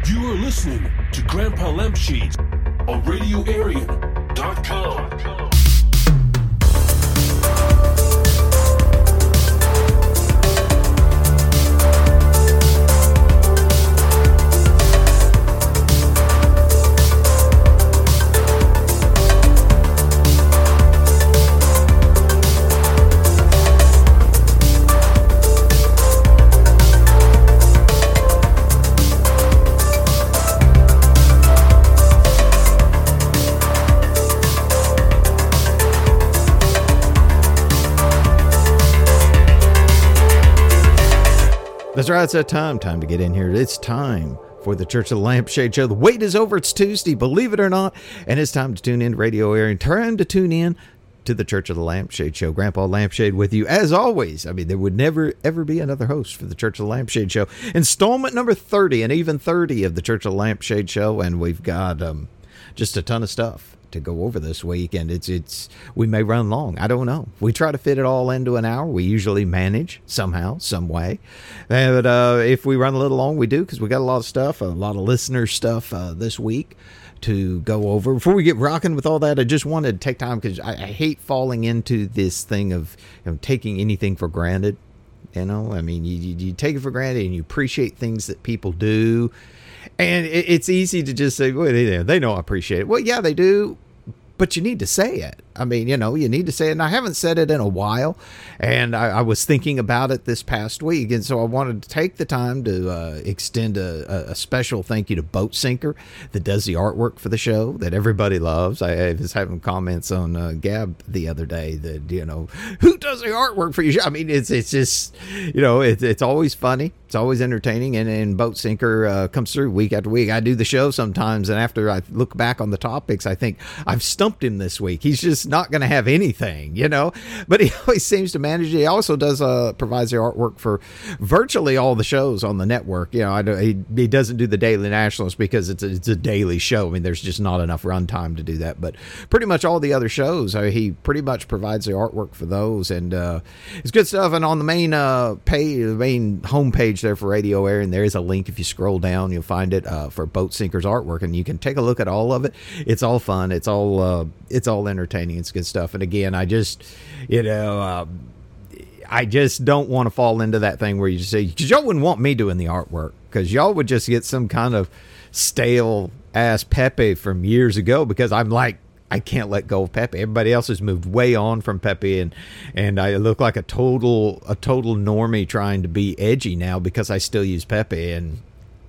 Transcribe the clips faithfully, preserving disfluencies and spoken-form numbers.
You are listening to Grandpa Lampshade on radio arian dot com. That's right, it's that time. Time to get in here. It's time for the Church of the Lampshade Show. The wait is over. It's Tuesday, believe it or not. And it's time to tune in to Radio Arian. Time to tune in to the Church of the Lampshade Show. Grandpa Lampshade with you, as always. I mean, there would never, ever be another host for the Church of the Lampshade Show. Installment number thirty, and even thirty of the Church of the Lampshade Show. And we've got um, just a ton of stuff to go over this week, and it's it's we may run long. I don't know. We try to fit it all into an hour. We usually manage somehow, some way. But uh, if we run a little long, we do, because we got a lot of stuff, a lot of listener stuff uh, this week to go over. Before we get rocking with all that, I just wanted to take time, because I, I hate falling into this thing of, you know, taking anything for granted. You know, I mean, you, you, you take it for granted and you appreciate things that people do. And it's easy to just say, well, they know I appreciate it. Well, yeah, they do, but you need to say it. I mean, you know, you need to say it. And I haven't said it in a while, and I, I was thinking about it this past week. And so I wanted to take the time to uh, extend a, a special thank you to Boat Sinker, that does the artwork for the show that everybody loves. I, I was having comments on uh, Gab the other day that, you know, who does the artwork for your show? I mean, it's it's just, you know, it, it's always funny. It's always entertaining. And, and Boat Sinker uh, comes through week after week. I do the show sometimes, and after I look back on the topics, I think I've stumped him this week. He's just not going to have anything, you know, but he always seems to manage it. He also does uh provides the artwork for virtually all the shows on the network. You know, I don't, he, he doesn't do the Daily Nationalist because it's a, it's a daily show. I mean, there's just not enough runtime to do that, but pretty much all the other shows, uh, he pretty much provides the artwork for those, and uh it's good stuff. And on the main uh page, the main homepage there for Radio Arian, there is a link. If you scroll down, you'll find it uh for Boat Sinker's artwork, and you can take a look at all of it. It's all fun. It's all uh it's all entertaining. It's good stuff. And again, I just, you know, uh, I just don't want to fall into that thing where you just say, because y'all wouldn't want me doing the artwork, because y'all would just get some kind of stale ass Pepe from years ago, because I'm like, I can't let go of Pepe. Everybody else has moved way on from Pepe, and and I look like a total a total normie trying to be edgy now because I still use Pepe, and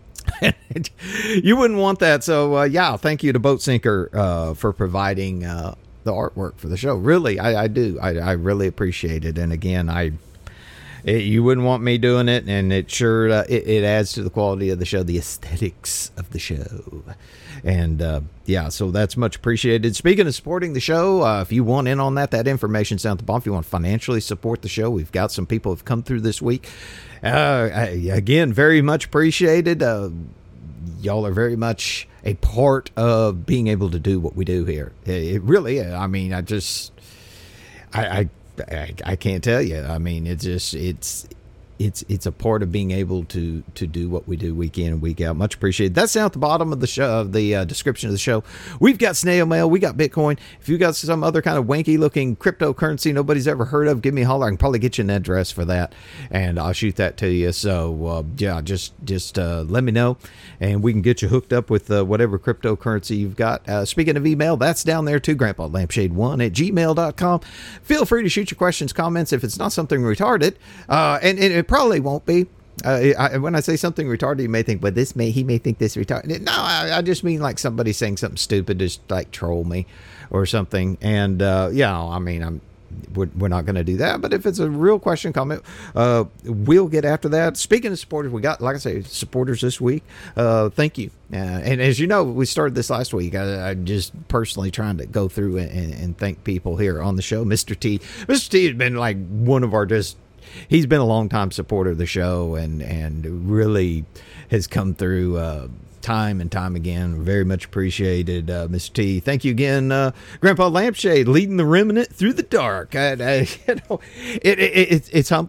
you wouldn't want that. So uh, yeah, thank you to Boat Sinker uh, for providing uh, the artwork for the show. Really, I, I do. I, I really appreciate it. And again, I it, you wouldn't want me doing it, and it sure uh, it, it adds to the quality of the show, the aesthetics of the show. And uh, yeah, so that's much appreciated. Speaking of supporting the show, uh, if you want in on that, that information's down at the bottom. If you want to financially support the show, we've got some people who have come through this week. Uh, again, very much appreciated. Uh, y'all are very much a part of being able to do what we do here. It really is. I mean, I just, I, I, I, I can't tell you. I mean, it's just, it's, it's, it's a part of being able to, to do what we do week in and week out. Much appreciated. That's down at the bottom of the show, of the uh, description of the show. We've got snail mail. We got Bitcoin. If you got some other kind of wanky looking cryptocurrency nobody's ever heard of, give me a holler. I can probably get you an address for that, and I'll shoot that to you. So uh, yeah, just, just uh, let me know, and we can get you hooked up with uh, whatever cryptocurrency you've got. Uh, speaking of email, that's down there too, grandpa lampshade one at gmail dot com. Feel free to shoot your questions, comments, if it's not something retarded, uh, and, and it probably won't be. Uh, I, when I say something retarded, you may think, but this may he may think this retarded. No, I, I just mean like somebody saying something stupid, just like troll me or something. And uh, yeah, I mean, I'm we're, we're not going to do that. But if it's a real question, comment, uh, we'll get after that. Speaking of supporters, we got, like I say, supporters this week. Uh, thank you. Uh, and as you know, we started this last week. I, I'm just personally trying to go through and, and thank people here on the show. Mister T, Mister T has been like one of our just. He's been a long time supporter of the show, and, and really has come through uh, time and time again. Very much appreciated, uh, Mister T. Thank you again, uh, Grandpa Lampshade, leading the remnant through the dark. I, I, you know, it, it, it, it's humbling.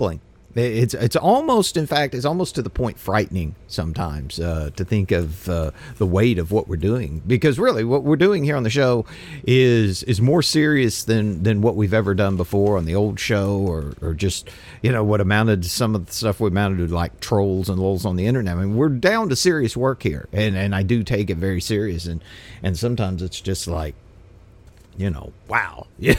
It's it's almost, in fact, it's almost to the point frightening sometimes uh, to think of uh, the weight of what we're doing. Because really, what we're doing here on the show is is more serious than, than what we've ever done before on the old show, or, or just, you know, what amounted to some of the stuff we amounted to like trolls and lulls on the internet. I mean, we're down to serious work here, and, and I do take it very serious. And, and sometimes it's just like, you know, wow. Yeah,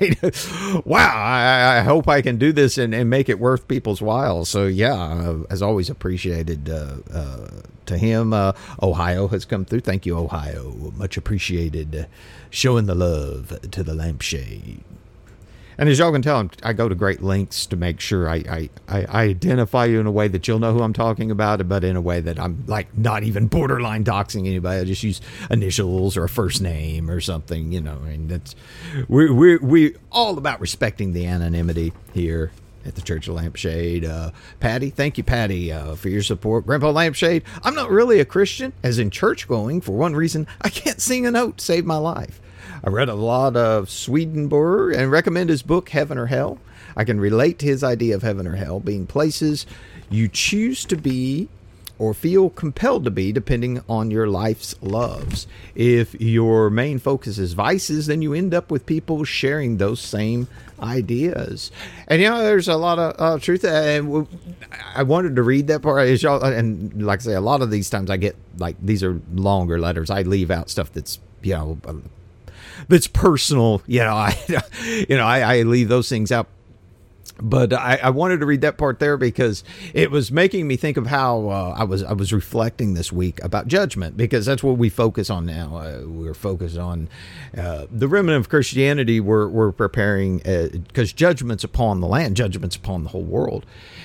wow. I, I hope I can do this and, and make it worth people's while. So, yeah, uh, as always, appreciated uh, uh, to him. Uh, Ohio has come through. Thank you, Ohio. Much appreciated. Uh, showing the love to the lampshade. And as y'all can tell, I go to great lengths to make sure I, I, I identify you in a way that you'll know who I'm talking about, but in a way that I'm like not even borderline doxing anybody. I just use initials or a first name or something, you know. And that's we we we all about respecting the anonymity here at the Church of Lampshade. Uh, Patty, thank you, Patty, uh, for your support. Grandpa Lampshade, I'm not really a Christian, as in church going. For one reason, I can't sing a note to save my life. I read a lot of Swedenborg and recommend his book, Heaven or Hell. I can relate to his idea of heaven or hell being places you choose to be or feel compelled to be depending on your life's loves. If your main focus is vices, then you end up with people sharing those same ideas. And, you know, there's a lot of uh, truth. And I wanted to read that part. As y'all, and like I say, a lot of these times I get, like, these are longer letters. I leave out stuff that's, you know, that's personal, you know, I, you know, I, I leave those things out. But I, I wanted to read that part there because it was making me think of how uh, I was I was reflecting this week about judgment, because that's what we focus on now. Uh, we're focused on uh, the remnant of Christianity. We're we're preparing because uh, judgment's upon the land, judgment's upon the whole world.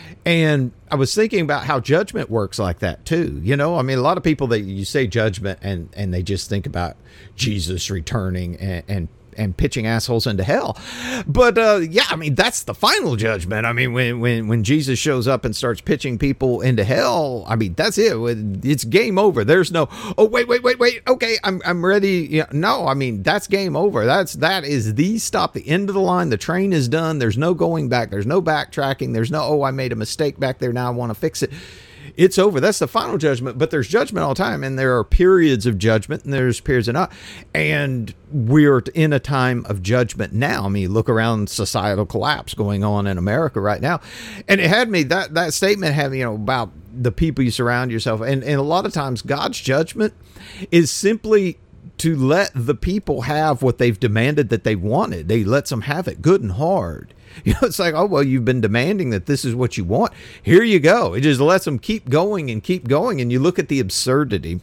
And I was thinking about how judgment works like that too. You know, I mean, a lot of people, that you say judgment and, and they just think about Jesus returning and, and, and pitching assholes into hell. But, uh, yeah, I mean, that's the final judgment. I mean, when, when, when Jesus shows up and starts pitching people into hell, I mean, that's it. It's game over. There's no, oh, wait, wait, wait, wait. Okay, I'm, I'm ready. Yeah, no, I mean, that's game over. That's, that is the stop, the end of the line. The train is done. There's no going back. There's no backtracking. There's no, oh, I made a mistake back there. Now I want to fix it. It's over. That's the final judgment. But there's judgment all the time, and there are periods of judgment, and there's periods of not. And we're in a time of judgment now. I mean, look around, societal collapse going on in America right now, and it had me that that statement had, you know, about the people you surround yourself, and and a lot of times God's judgment is simply to let the people have what they've demanded that they wanted. They lets them have it good and hard. You know, it's like, oh, well, you've been demanding that this is what you want. Here you go. It just lets them keep going and keep going. And you look at the absurdity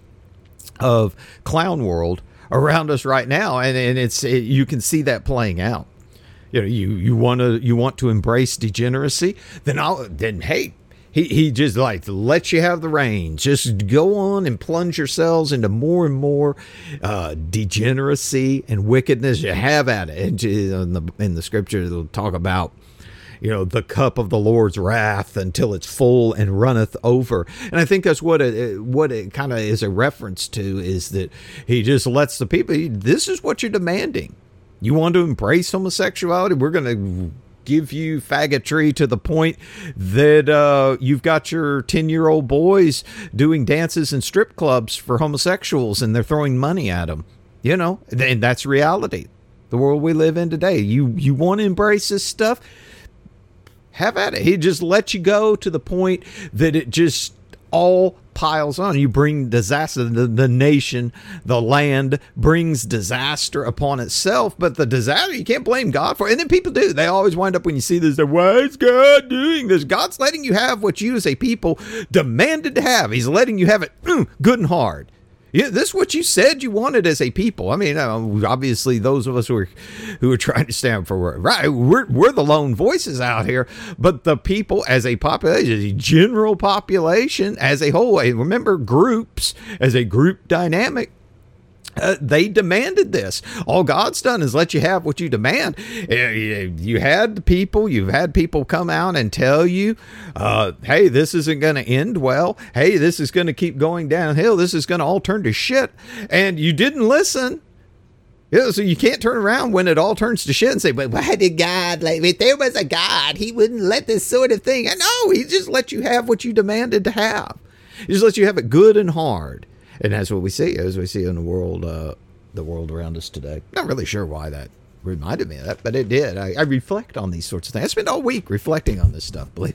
of clown world around us right now, and, and it's it, you can see that playing out. You know, you you want to you want to embrace degeneracy, then I'll then hey. He he just like lets you have the reins. Just go on and plunge yourselves into more and more uh, degeneracy and wickedness. You have at it. And in the in the scripture, it'll talk about, you know, the cup of the Lord's wrath until it's full and runneth over. And I think that's what it what it kind of is a reference to, is that he just lets the people. This is what you're demanding. You want to embrace homosexuality? We're going to give you faggotry to the point that uh, you've got your ten-year-old boys doing dances in strip clubs for homosexuals, and they're throwing money at them. You know, and that's reality. The world we live in today. You you want to embrace this stuff? Have at it. He just lets you go to the point that it just all piles on. You bring disaster. The, the nation, the land brings disaster upon itself, but the disaster, you can't blame God for it. And then people do. They always wind up, when you see this, they're, why is God doing this? God's letting you have what you as a people demanded to have. He's letting you have it mm, good and hard. Yeah, this is what you said you wanted as a people. I mean, uh, obviously, those of us who are who are trying to stand for right, we're we're the lone voices out here. But the people, as a population, as a general population, as a whole, remember groups as a group dynamic. Uh, they demanded this. All God's done is let you have what you demand. Uh, you had people, you've had people come out and tell you, uh, hey, this isn't going to end well. Hey, this is going to keep going downhill. This is going to all turn to shit. And you didn't listen. You know, so you can't turn around when it all turns to shit and say, but why did God, like, if there was a God, he wouldn't let this sort of thing. No, he just let you have what you demanded to have. He just let you have it good and hard. And that's what we see, as we see in the world, uh, the world around us today. Not really sure why that reminded me of that, but it did. I, I reflect on these sorts of things. I spent all week reflecting on this stuff, believe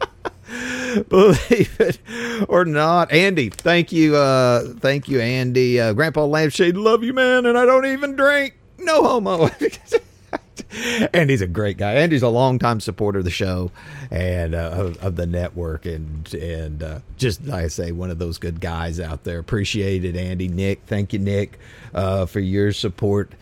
Believe it or not. Andy, thank you. Uh, thank you, Andy. Uh, Grandpa Lampshade, love you, man. And I don't even drink. No homo. Andy's a great guy. Andy's a longtime supporter of the show and uh, of, of the network. And, and uh, just, like I say, one of those good guys out there. Appreciate it, Andy. Nick, thank you, Nick, uh, for your support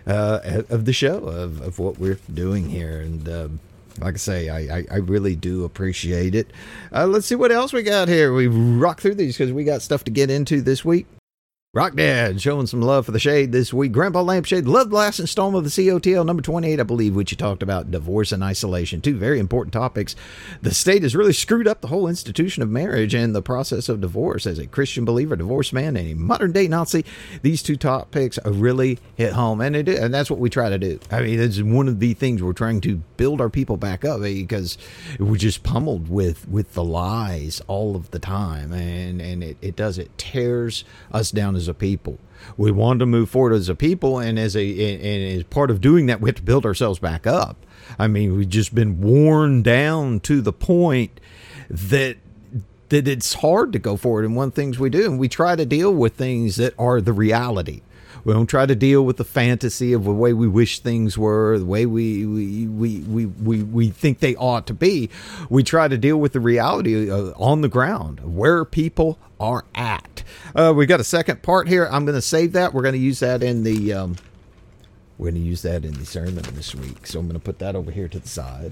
uh, of the show, of, of what we're doing here. And, um, like I say, I, I, I really do appreciate it. Uh, let's see what else we got here. We rock through these because we got stuff to get into this week. Rock Dad showing some love for the shade this week. Grandpa Lampshade loved the last installment of the C O T L number twenty-eight, I believe, which you talked about divorce and isolation. Two very important topics. The state has really screwed up the whole institution of marriage and the process of divorce. As a Christian believer, divorced man, and a modern day Nazi, these two topics really hit home, and it, and that's what we try to do. I mean, it's one of the things we're trying to build our people back up because we're just pummeled with with the lies all of the time, and and it, it does it tears us down as a people. We want to move forward as a people, and as a and as part of doing that, we have to build ourselves back up. I mean, we've just been worn down to the point that that it's hard to go forward in one things we do, and we try to deal with things that are the reality. We don't try to deal with the fantasy of the way we wish things were, the way we we we we we, we think they ought to be. We try to deal with the reality uh, on the ground, where people are at. Uh, we got a second part here. I'm going to save that. We're going to use that in the um, we're going to use that in the sermon this week. So I'm going to put that over here to the side.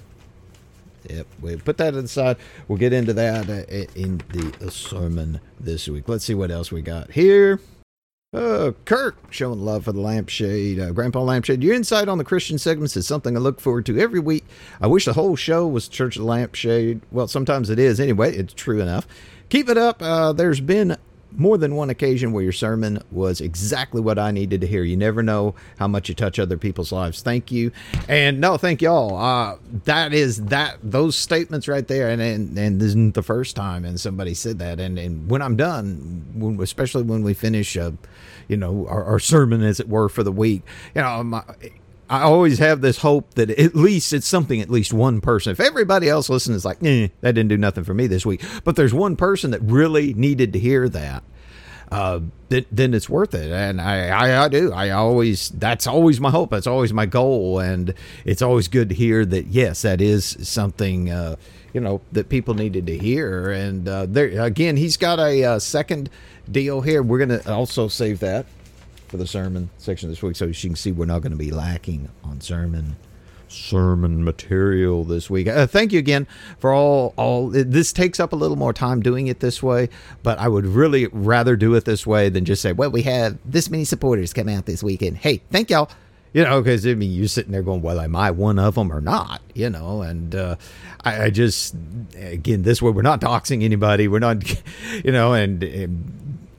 Yep, we put that to the side. We'll get into that uh, in the sermon this week. Let's see what else we got here. Uh, Kurt, showing love for the Lampshade. Uh, Grandpa Lampshade, your insight on the Christian segments is something I look forward to every week. I wish the whole show was Church of the Lampshade. Well, sometimes it is. Anyway, it's true enough. Keep it up. Uh, there's been more than one occasion where your sermon was exactly what I needed to hear. You never know how much you touch other people's lives. Thank you. And no, thank y'all. Uh, that is that, those statements right there. And, and, and this isn't the first time. And somebody said that. And, and when I'm done, when, especially when we finish, uh, you know, our, our sermon, as it were, for the week, you know, my, I always have this hope that at least it's something at least one person. If everybody else listens, it's like, eh, that didn't do nothing for me this week. But there's one person that really needed to hear that. Uh, th- then it's worth it. And I, I, I do. I always, that's always my hope. That's always my goal. And it's always good to hear that, yes, that is something, uh, you know, that people needed to hear. And uh, there again, he's got a uh, second deal here. We're going to also save that for the sermon section this week, so you can see we're not going to be lacking on sermon sermon material this week. Uh, thank you again for all all this takes up a little more time doing it this way, but I would really rather do it this way than just say, well, we have this many supporters come out this weekend. Hey, thank y'all. You know, because I mean, you're sitting there going, well, am I one of them or not? You know, and uh, I, I just, again, this way, we're not doxing anybody. We're not, you know, and, and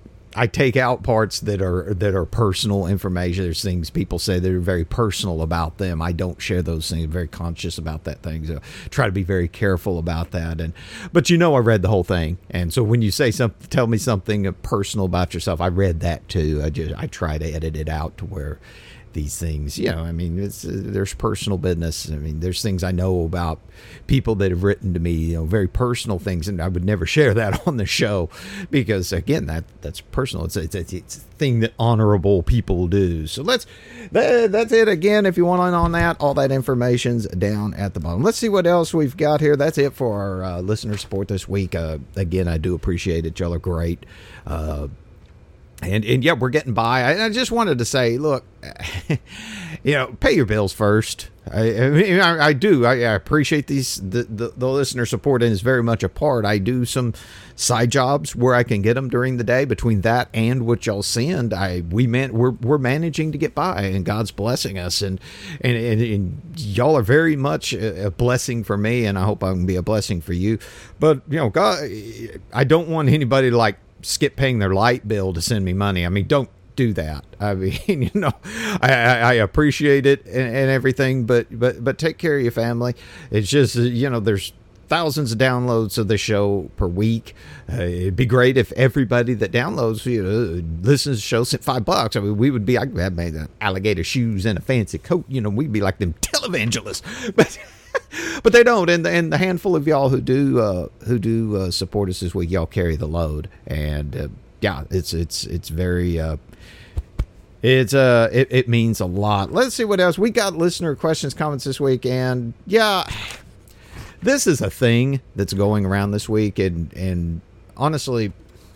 I take out parts that are that are personal information. There's things people say that are very personal about them. I don't share those things. I'm very conscious about that thing. So try to be very careful about that. And but you know, I read the whole thing, and so when you say something, tell me something personal about yourself, I read that too. I just I try to edit it out to where these things, you know, I mean, it's, uh, there's personal business. I mean, there's things I know about people that have written to me, you know, very personal things, and I would never share that on the show because, again, that that's personal. It's it's, it's, it's a thing that honorable people do. So let's that, that's it. Again, if you want on on that, all that information's down at the bottom. Let's see what else we've got here. That's it for our uh, listener support this week. Uh, again, I do appreciate it. Y'all are great. Uh, And, and yeah, we're getting by. I, I just wanted to say, look, you know, pay your bills first. I, I mean, I, I do. I, I appreciate these, the, the, the listener support, and is very much a part. I do some side jobs where I can get them during the day. Between that and what y'all send, I we man we're we're managing to get by, and God's blessing us, and and, and, and y'all are very much a blessing for me, and I hope I can be a blessing for you. But you know, God, I don't want anybody to like skip paying their light bill to send me money. I mean, don't do that. I mean, you know, I, I, I appreciate it and, and everything, but, but, but take care of your family. It's just, you know, there's thousands of downloads of the show per week. Uh, it'd be great if everybody that downloads, you know, listens to the show, sent five bucks. I mean, we would be, I had made alligator shoes and a fancy coat, you know, we'd be like them televangelists, but, but they don't. And the, and the handful of y'all who do, uh, who do uh, support us this week, y'all carry the load. And, uh, yeah, it's, it's, it's very, uh, It's uh, it, it means a lot. Let's see what else we got. Listener questions, comments this week, and yeah, this is a thing that's going around this week, and and honestly,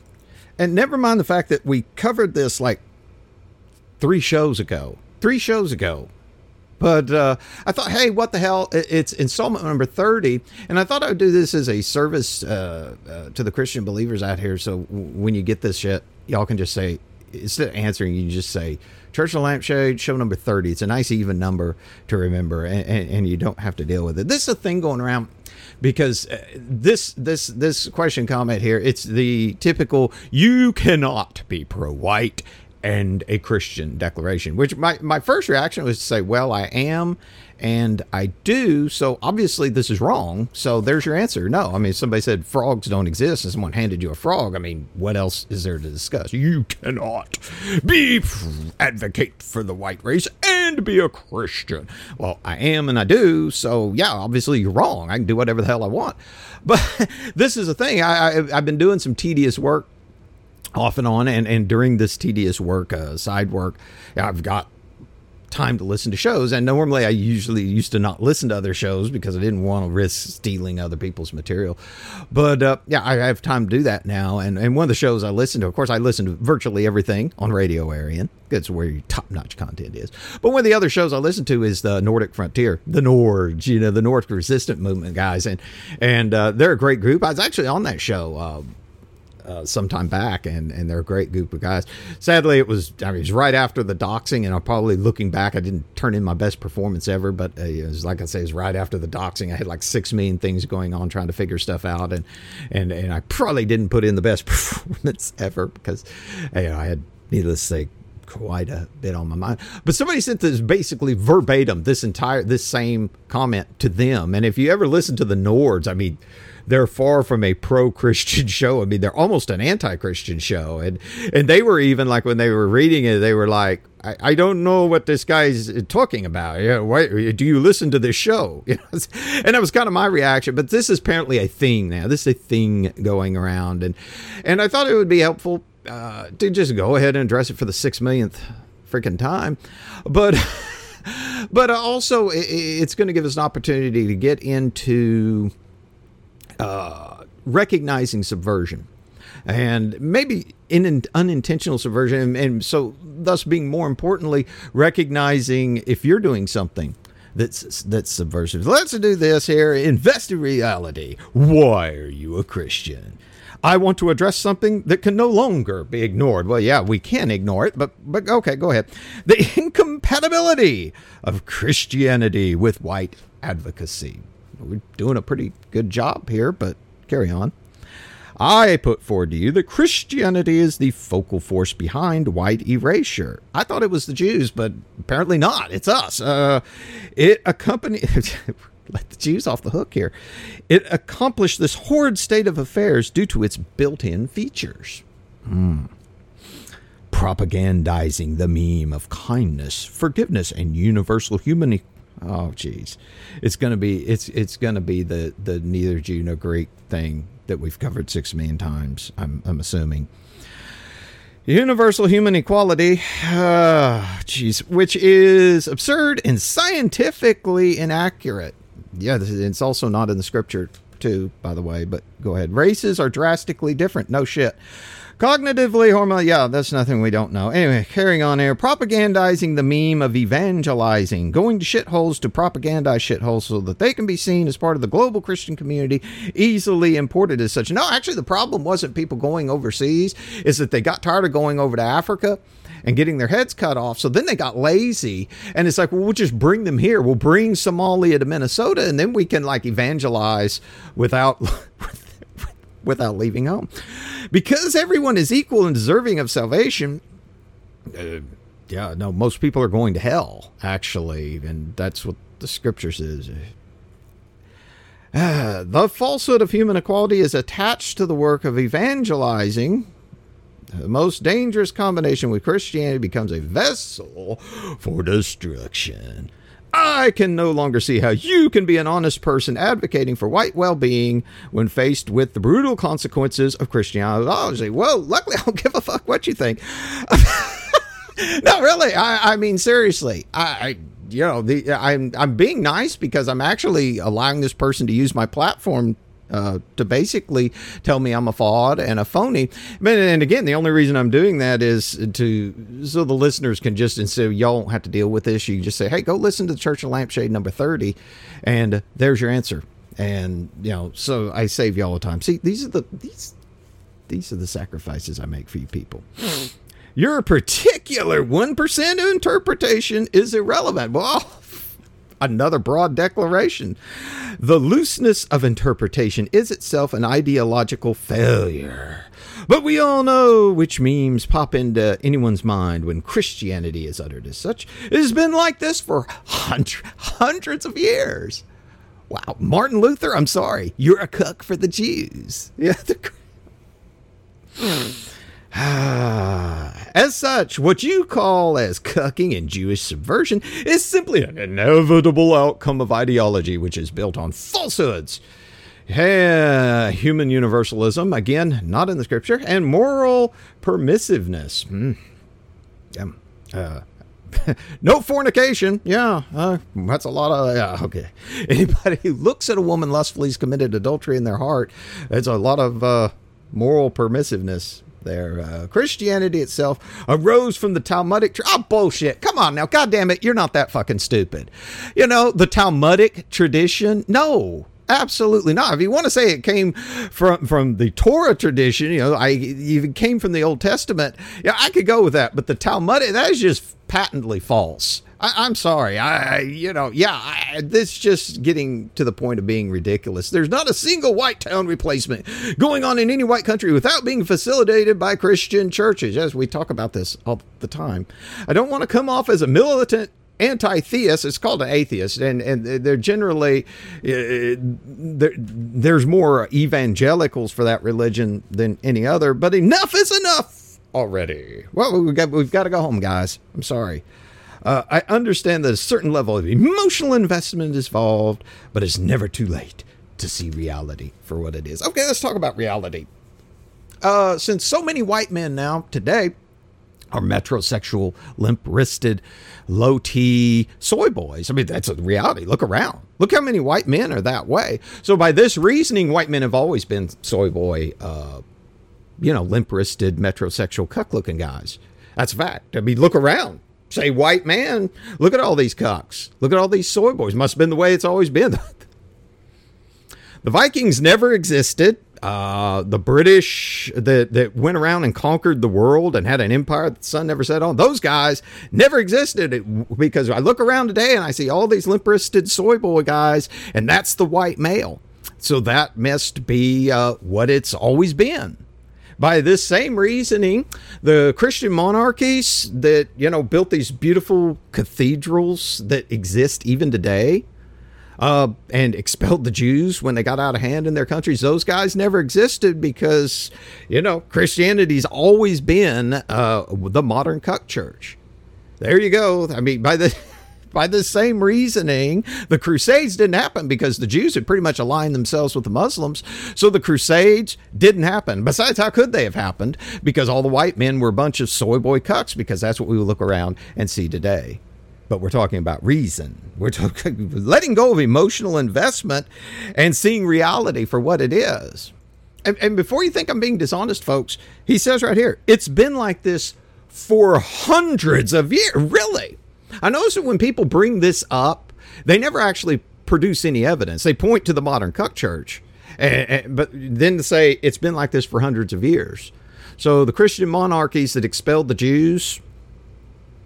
and never mind the fact that we covered this like three shows ago, three shows ago. But uh, I thought, hey, what the hell? It's installment number thirty, and I thought I would do this as a service uh, uh, to the Christian believers out here. So when you get this shit, y'all can just say, instead of answering, you can just say Church of the Lampshade, show number thirty. It's a nice even number to remember, and, and, and you don't have to deal with it. This is a thing going around because this this this question comment here, it's the typical you cannot be pro-white and a Christian declaration, which my, my first reaction was to say, well, I am and I do, so obviously this is wrong. So there's your answer. No, I mean, somebody said frogs don't exist and someone handed you a frog. I mean, what else is there to discuss? You cannot be advocate for the white race and be a Christian. Well, I am and I do, so yeah, obviously you're wrong. I can do whatever the hell I want. But this is a thing. I, I, I've been doing some tedious work off and on, and, and during this tedious work, uh, side work, I've got time to listen to shows, and normally I usually used to not listen to other shows because I didn't want to risk stealing other people's material, but uh, yeah, I have time to do that now, and, and one of the shows I listen to, of course I listen to virtually everything on Radio Aryan. That's where your top-notch content is, but one of the other shows I listen to is the Nordic Frontier, the Nords, you know, the Nordic Resistance Movement guys, and and uh, they're a great group. I was actually on that show uh, Uh, sometime back, and and they're a great group of guys. Sadly, it was I mean, it was right after the doxing, and I'm probably looking back, I didn't turn in my best performance ever, but uh, it was like I say, it was right after the doxing. I had like six million things going on trying to figure stuff out, and and and I probably didn't put in the best performance ever because you know, I had, needless to say, quite a bit on my mind. But somebody sent this basically verbatim, this entire this same comment to them, and if you ever listen to the Nords, I mean, they're far from a pro-Christian show. I mean, they're almost an anti-Christian show. And and they were even like, when they were reading it, they were like, I, I don't know what this guy's talking about. Yeah, why, do you listen to this show? You know, and that was kind of my reaction. But this is apparently a thing now. This is a thing going around. And, and I thought it would be helpful uh, to just go ahead and address it for the six millionth freaking time. But... But also, it's going to give us an opportunity to get into uh, recognizing subversion, and maybe in an unintentional subversion, and, and so thus being more importantly, recognizing if you're doing something that's that's subversive. Let's do this here. Invest in reality. Why are you a Christian? I want to address something that can no longer be ignored. Well, yeah, we can ignore it, but but okay, go ahead. The incompatibility of Christianity with white advocacy. We're doing a pretty good job here, but carry on. I put forward to you that Christianity is the focal force behind white erasure. I thought it was the Jews, but apparently not. It's us. Uh, it accompanied... Let the Jews off the hook here. It accomplished this horrid state of affairs due to its built-in features. Hmm. Propagandizing the meme of kindness, forgiveness, and universal human. Oh, geez, it's gonna be it's it's gonna be the the neither Jew nor Greek thing that we've covered six million times. I'm I'm assuming. Universal human equality, uh, geez, which is absurd and scientifically inaccurate. Yeah, it's also not in the scripture, too, by the way, but go ahead. Races are drastically different. No shit. Cognitively, hormonal, yeah, that's nothing we don't know. Anyway, carrying on here. Propagandizing the meme of evangelizing. Going to shitholes to propagandize shitholes so that they can be seen as part of the global Christian community, easily imported as such. No, actually, the problem wasn't people going overseas. Is that they got tired of going over to Africa and getting their heads cut off. So then they got lazy, and it's like, well, we'll just bring them here. We'll bring Somalia to Minnesota, and then we can like evangelize without without leaving home. Because everyone is equal and deserving of salvation, Uh, yeah, no, most people are going to hell, actually, and that's what the scripture says. Uh, the falsehood of human equality is attached to the work of evangelizing. The most dangerous combination with Christianity becomes a vessel for destruction. I can no longer see how you can be an honest person advocating for white well-being when faced with the brutal consequences of Christian ideology. Well, luckily, I don't give a fuck what you think. No, really. I, I mean, seriously. I, I you know, the, I'm I'm being nice because I'm actually allowing this person to use my platform Uh, to basically tell me I'm a fraud and a phony. But, and again, the only reason I'm doing that is to so the listeners can just, instead of y'all don't have to deal with this, you can just say, hey, go listen to the Church of Lampshade number thirty, and there's your answer. And, you know, so I save you all the time. See, these are the these these are the sacrifices I make for you people. Your particular one percent interpretation is irrelevant. Well, another broad declaration. The looseness of interpretation is itself an ideological failure. But we all know which memes pop into anyone's mind when Christianity is uttered as such. It has been like this for hundred, hundreds of years. Wow, Martin Luther, I'm sorry. You're a cuck for the Jews. Yeah. The, as such, what you call as cucking and Jewish subversion is simply an inevitable outcome of ideology which is built on falsehoods. Yeah, human universalism, again, not in the scripture, and moral permissiveness. Mm. Yeah. Uh, no fornication. Yeah, uh, that's a lot of, yeah, okay. Anybody who looks at a woman lustfully has committed adultery in their heart. There's a lot of uh, moral permissiveness there. Uh, Christianity itself arose from the Talmudic. Tra- oh, bullshit. Come on now. God damn it. You're not that fucking stupid. You know, the Talmudic tradition. No, absolutely not. If you want to say it came from, from the Torah tradition, you know, I even came from the Old Testament. Yeah, I could go with that. But the Talmudic, that is just patently false. I, I'm sorry. I, I, you know, yeah, I, this just getting to the point of being ridiculous. There's not a single white town replacement going on in any white country without being facilitated by Christian churches, as we talk about this all the time. I don't want to come off as a militant anti-theist. It's called an atheist, and and they're generally uh, there, there's more evangelicals for that religion than any other. But enough is enough already. Well, we've got we've got to go home, guys. I'm sorry. Uh, I understand that a certain level of emotional investment is involved, but it's never too late to see reality for what it is. Okay, let's talk about reality. Uh, since so many white men now today are metrosexual, limp-wristed, low-T soy boys. I mean, that's a reality. Look around. Look how many white men are that way. So by this reasoning, white men have always been soy boy, uh, you know, limp-wristed, metrosexual, cuck-looking guys. That's a fact. I mean, look around. Say, white man, look at all these cucks. Look at all these soy boys. Must have been the way it's always been. The Vikings never existed. Uh, the British that, that went around and conquered the world and had an empire that the sun never set on, those guys never existed. It, because I look around today and I see all these limp-wristed soy boy guys, and that's the white male. So that must be uh, what it's always been. By this same reasoning, the Christian monarchies that, you know, built these beautiful cathedrals that exist even today, uh, and expelled the Jews when they got out of hand in their countries, those guys never existed because, you know, Christianity's always been uh, the modern cuck church. There you go. I mean, by the... By the same reasoning, the Crusades didn't happen because the Jews had pretty much aligned themselves with the Muslims. So the Crusades didn't happen. Besides, how could they have happened? Because all the white men were a bunch of soy boy cucks, because that's what we would look around and see today. But we're talking about reason. We're talking letting go of emotional investment and seeing reality for what it is. And, and before you think I'm being dishonest, folks, he says right here, it's been like this for hundreds of years. Really? I notice that when people bring this up, they never actually produce any evidence. They point to the modern cuck church, and, and, but then to say it's been like this for hundreds of years. So the Christian monarchies that expelled the Jews,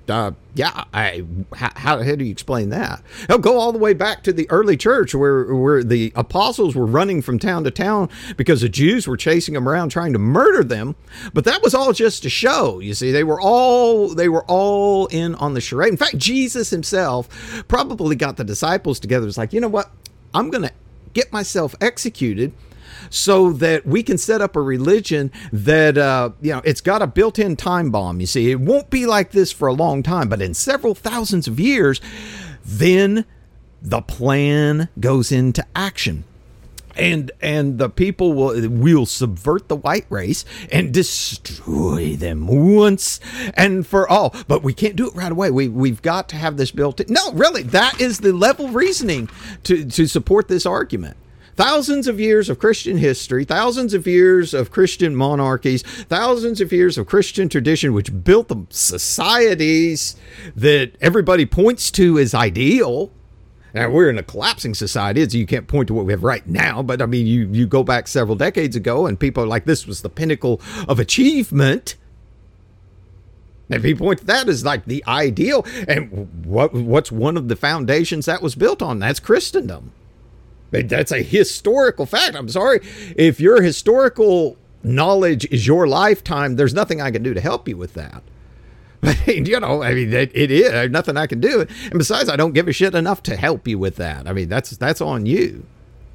Uh, yeah, I, how, how do you explain that? I'll go all the way back to the early church where, where the apostles were running from town to town because the Jews were chasing them around trying to murder them. But that was all just a show. You see, they were all they were all in on the charade. In fact, Jesus himself probably got the disciples together. It's like, you know what? I'm going to get myself executed so that we can set up a religion that, uh, you know, it's got a built-in time bomb. You see, it won't be like this for a long time, but in several thousands of years, then the plan goes into action. And and the people will will subvert the white race and destroy them once and for all. But we can't do it right away. We, we've got to have this built in. No, really, that is the level reasoning to, to support this argument. Thousands of years of Christian history, thousands of years of Christian monarchies, thousands of years of Christian tradition, which built the societies that everybody points to as ideal. Now, we're in a collapsing society, so you can't point to what we have right now. But, I mean, you, you go back several decades ago, and people are like, this was the pinnacle of achievement. And people point to that as like the ideal. And what what's one of the foundations that was built on? That's Christendom. That's a historical fact. I'm sorry. If your historical knowledge is your lifetime, there's nothing I can do to help you with that. You know, I mean, it, it is. There's nothing I can do. And besides, I don't give a shit enough to help you with that. I mean, that's that's on you.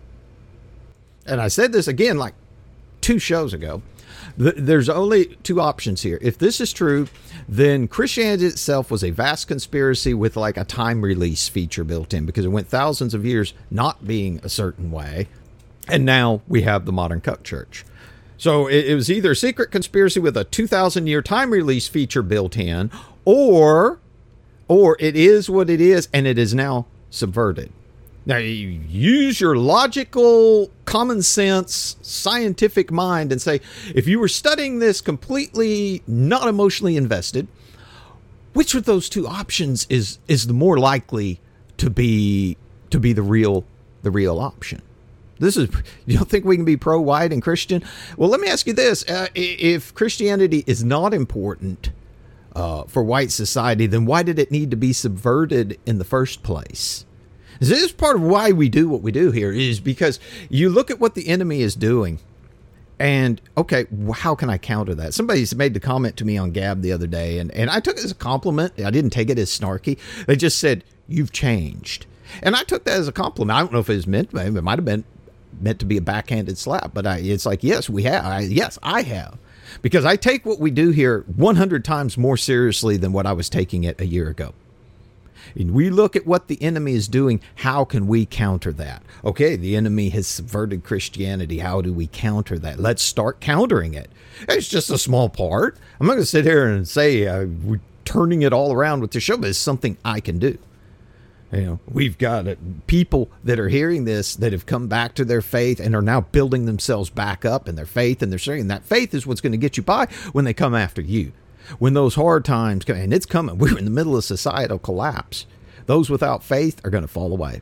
And I said this again like two shows ago. There's only two options here. If this is true, then Christianity itself was a vast conspiracy with like a time release feature built in because it went thousands of years not being a certain way. And now we have the modern cuck church. So it, it was either a secret conspiracy with a two thousand year time release feature built in, or, or it is what it is and it is now subverted. Now, you use your logical, common sense, scientific mind and say, if you were studying this completely not emotionally invested, which of those two options is is the more likely to be to be the real the real option? This is, you don't think we can be pro-white and Christian? Well, let me ask you this. Uh, if Christianity is not important uh, for white society, then why did it need to be subverted in the first place? This is part of why we do what we do here, is because you look at what the enemy is doing and, okay, how can I counter that? Somebody's made the comment to me on Gab the other day, and, and I took it as a compliment. I didn't take it as snarky. They just said, you've changed. And I took that as a compliment. I don't know if it was meant, it might have been meant to be a backhanded slap, but I, it's like, yes, we have. I, yes, I have. Because I take what we do here one hundred times more seriously than what I was taking it a year ago. And we look at what the enemy is doing. How can we counter that? Okay, the enemy has subverted Christianity. How do we counter that? Let's start countering it. It's just a small part. I'm not going to sit here and say uh, we're turning it all around with the show, but it's something I can do. You know, we've got uh, people that are hearing this that have come back to their faith and are now building themselves back up in their faith, and they're saying that faith is what's going to get you by when they come after you. When those hard times come, and it's coming, we're in the middle of societal collapse. Those without faith are going to fall away.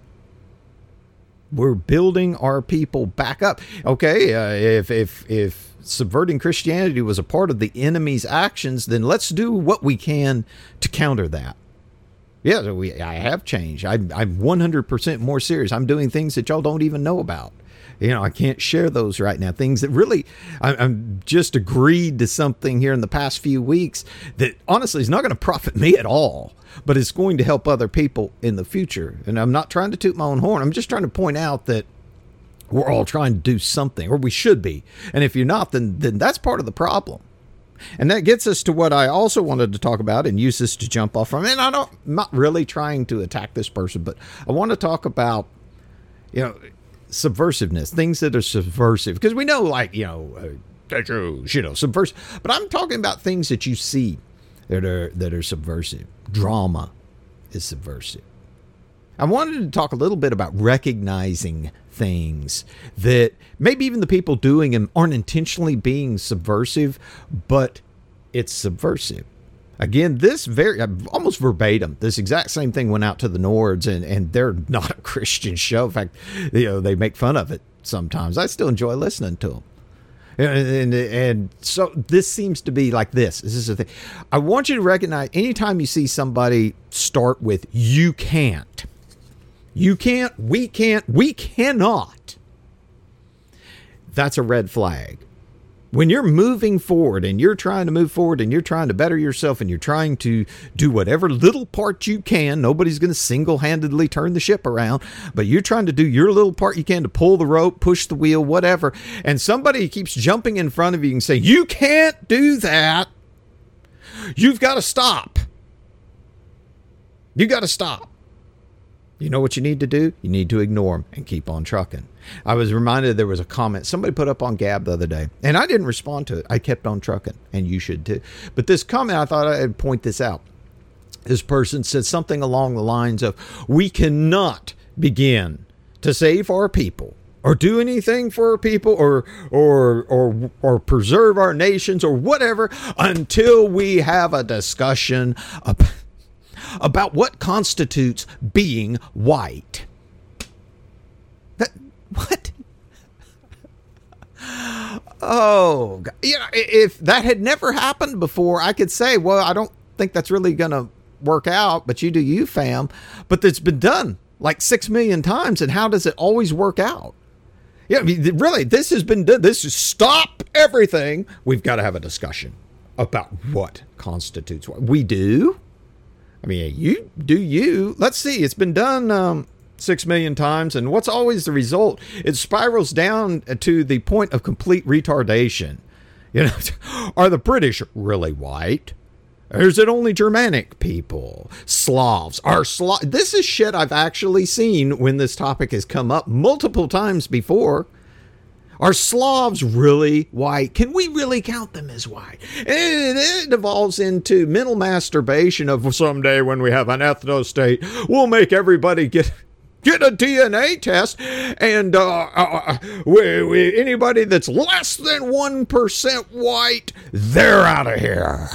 We're building our people back up. Okay, uh, if if if subverting Christianity was a part of the enemy's actions, then let's do what we can to counter that. Yeah, so we, I have changed. I, I'm one hundred percent more serious. I'm doing things that y'all don't even know about. You know, I can't share those right now. Things that really, I, I'm just agreed to something here in the past few weeks that honestly is not going to profit me at all, but it's going to help other people in the future. And I'm not trying to toot my own horn. I'm just trying to point out that we're all trying to do something, or we should be. And if you're not, then then that's part of the problem. And that gets us to what I also wanted to talk about and use this to jump off from. And I don't, I'm not really trying to attack this person, but I want to talk about, you know, subversiveness, things that are subversive, because we know, like, you know, uh, you know, subversive, but I'm talking about things that you see that are that are subversive. Drama is subversive. I wanted to talk a little bit about recognizing things that maybe even the people doing them aren't intentionally being subversive, but it's subversive. Again, this very, almost verbatim, this exact same thing went out to the Nords, and, and they're not a Christian show. In fact, you know, they make fun of it sometimes. I still enjoy listening to them. And, and, and so this seems to be like this. This is the thing. I want you to recognize anytime you see somebody start with, you can't, you can't, we can't, we cannot, that's a red flag. When you're moving forward and you're trying to move forward and you're trying to better yourself and you're trying to do whatever little part you can, nobody's going to single-handedly turn the ship around, but you're trying to do your little part you can to pull the rope, push the wheel, whatever, and somebody keeps jumping in front of you and say, you can't do that. You've got to stop. You got to stop. You know what you need to do? You need to ignore them and keep on trucking. I was reminded there was a comment somebody put up on Gab the other day, and I didn't respond to it. I kept on trucking, and you should too. But this comment, I thought I'd point this out. This person said something along the lines of, we cannot begin to save our people or do anything for our people or or or or preserve our nations or whatever until we have a discussion about about what constitutes being white. That, what? Oh, you know, if that had never happened before, I could say, well, I don't think that's really going to work out, but you do you, fam. But it's been done like six million times, and how does it always work out? Yeah, I mean, really, this has been done. This is stop everything. We've got to have a discussion about what constitutes what. We do. I mean, you do you. Let's see. It's been done um, six million times. And what's always the result? It spirals down to the point of complete retardation. You know, are the British really white? Or is it only Germanic people? Slavs. Are Sla- This is shit I've actually seen when this topic has come up multiple times before. Are Slavs really white? Can we really count them as white? And it evolves into mental masturbation of someday when we have an ethno state, we'll make everybody get get a D N A test, and uh, uh, we, we, anybody that's less than one percent white, they're out of here.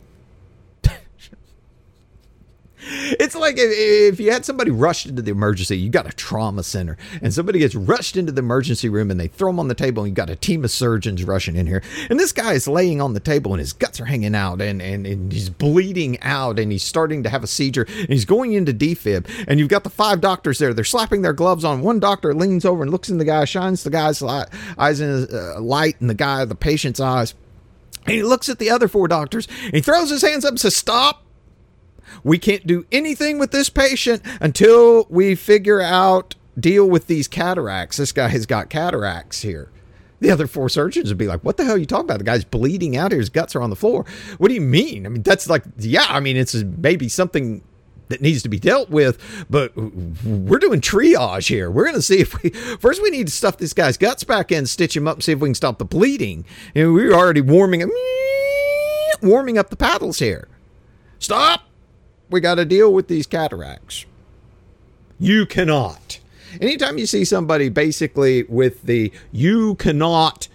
It's like if, if you had somebody rushed into the emergency, you got a trauma center, and somebody gets rushed into the emergency room and they throw them on the table, and you got a team of surgeons rushing in here. And this guy is laying on the table and his guts are hanging out, and, and, and he's bleeding out, and he's starting to have a seizure, and he's going into defib. And you've got the five doctors there. They're slapping their gloves on. One doctor leans over and looks in the guy, shines the guy's light, eyes in his uh, light in the guy, the patient's eyes. And he looks at the other four doctors, and he throws his hands up and says, stop. We can't do anything with this patient until we figure out, deal with these cataracts. This guy has got cataracts here. The other four surgeons would be like, what the hell are you talking about? The guy's bleeding out here. His guts are on the floor. What do you mean? I mean, that's like, yeah, I mean, it's maybe something that needs to be dealt with, but we're doing triage here. We're going to see if we, first we need to stuff this guy's guts back in, stitch him up, and see if we can stop the bleeding. And we're already warming up, warming up the paddles here. Stop. We got to deal with these cataracts. You cannot. Anytime you see somebody basically with the you cannot,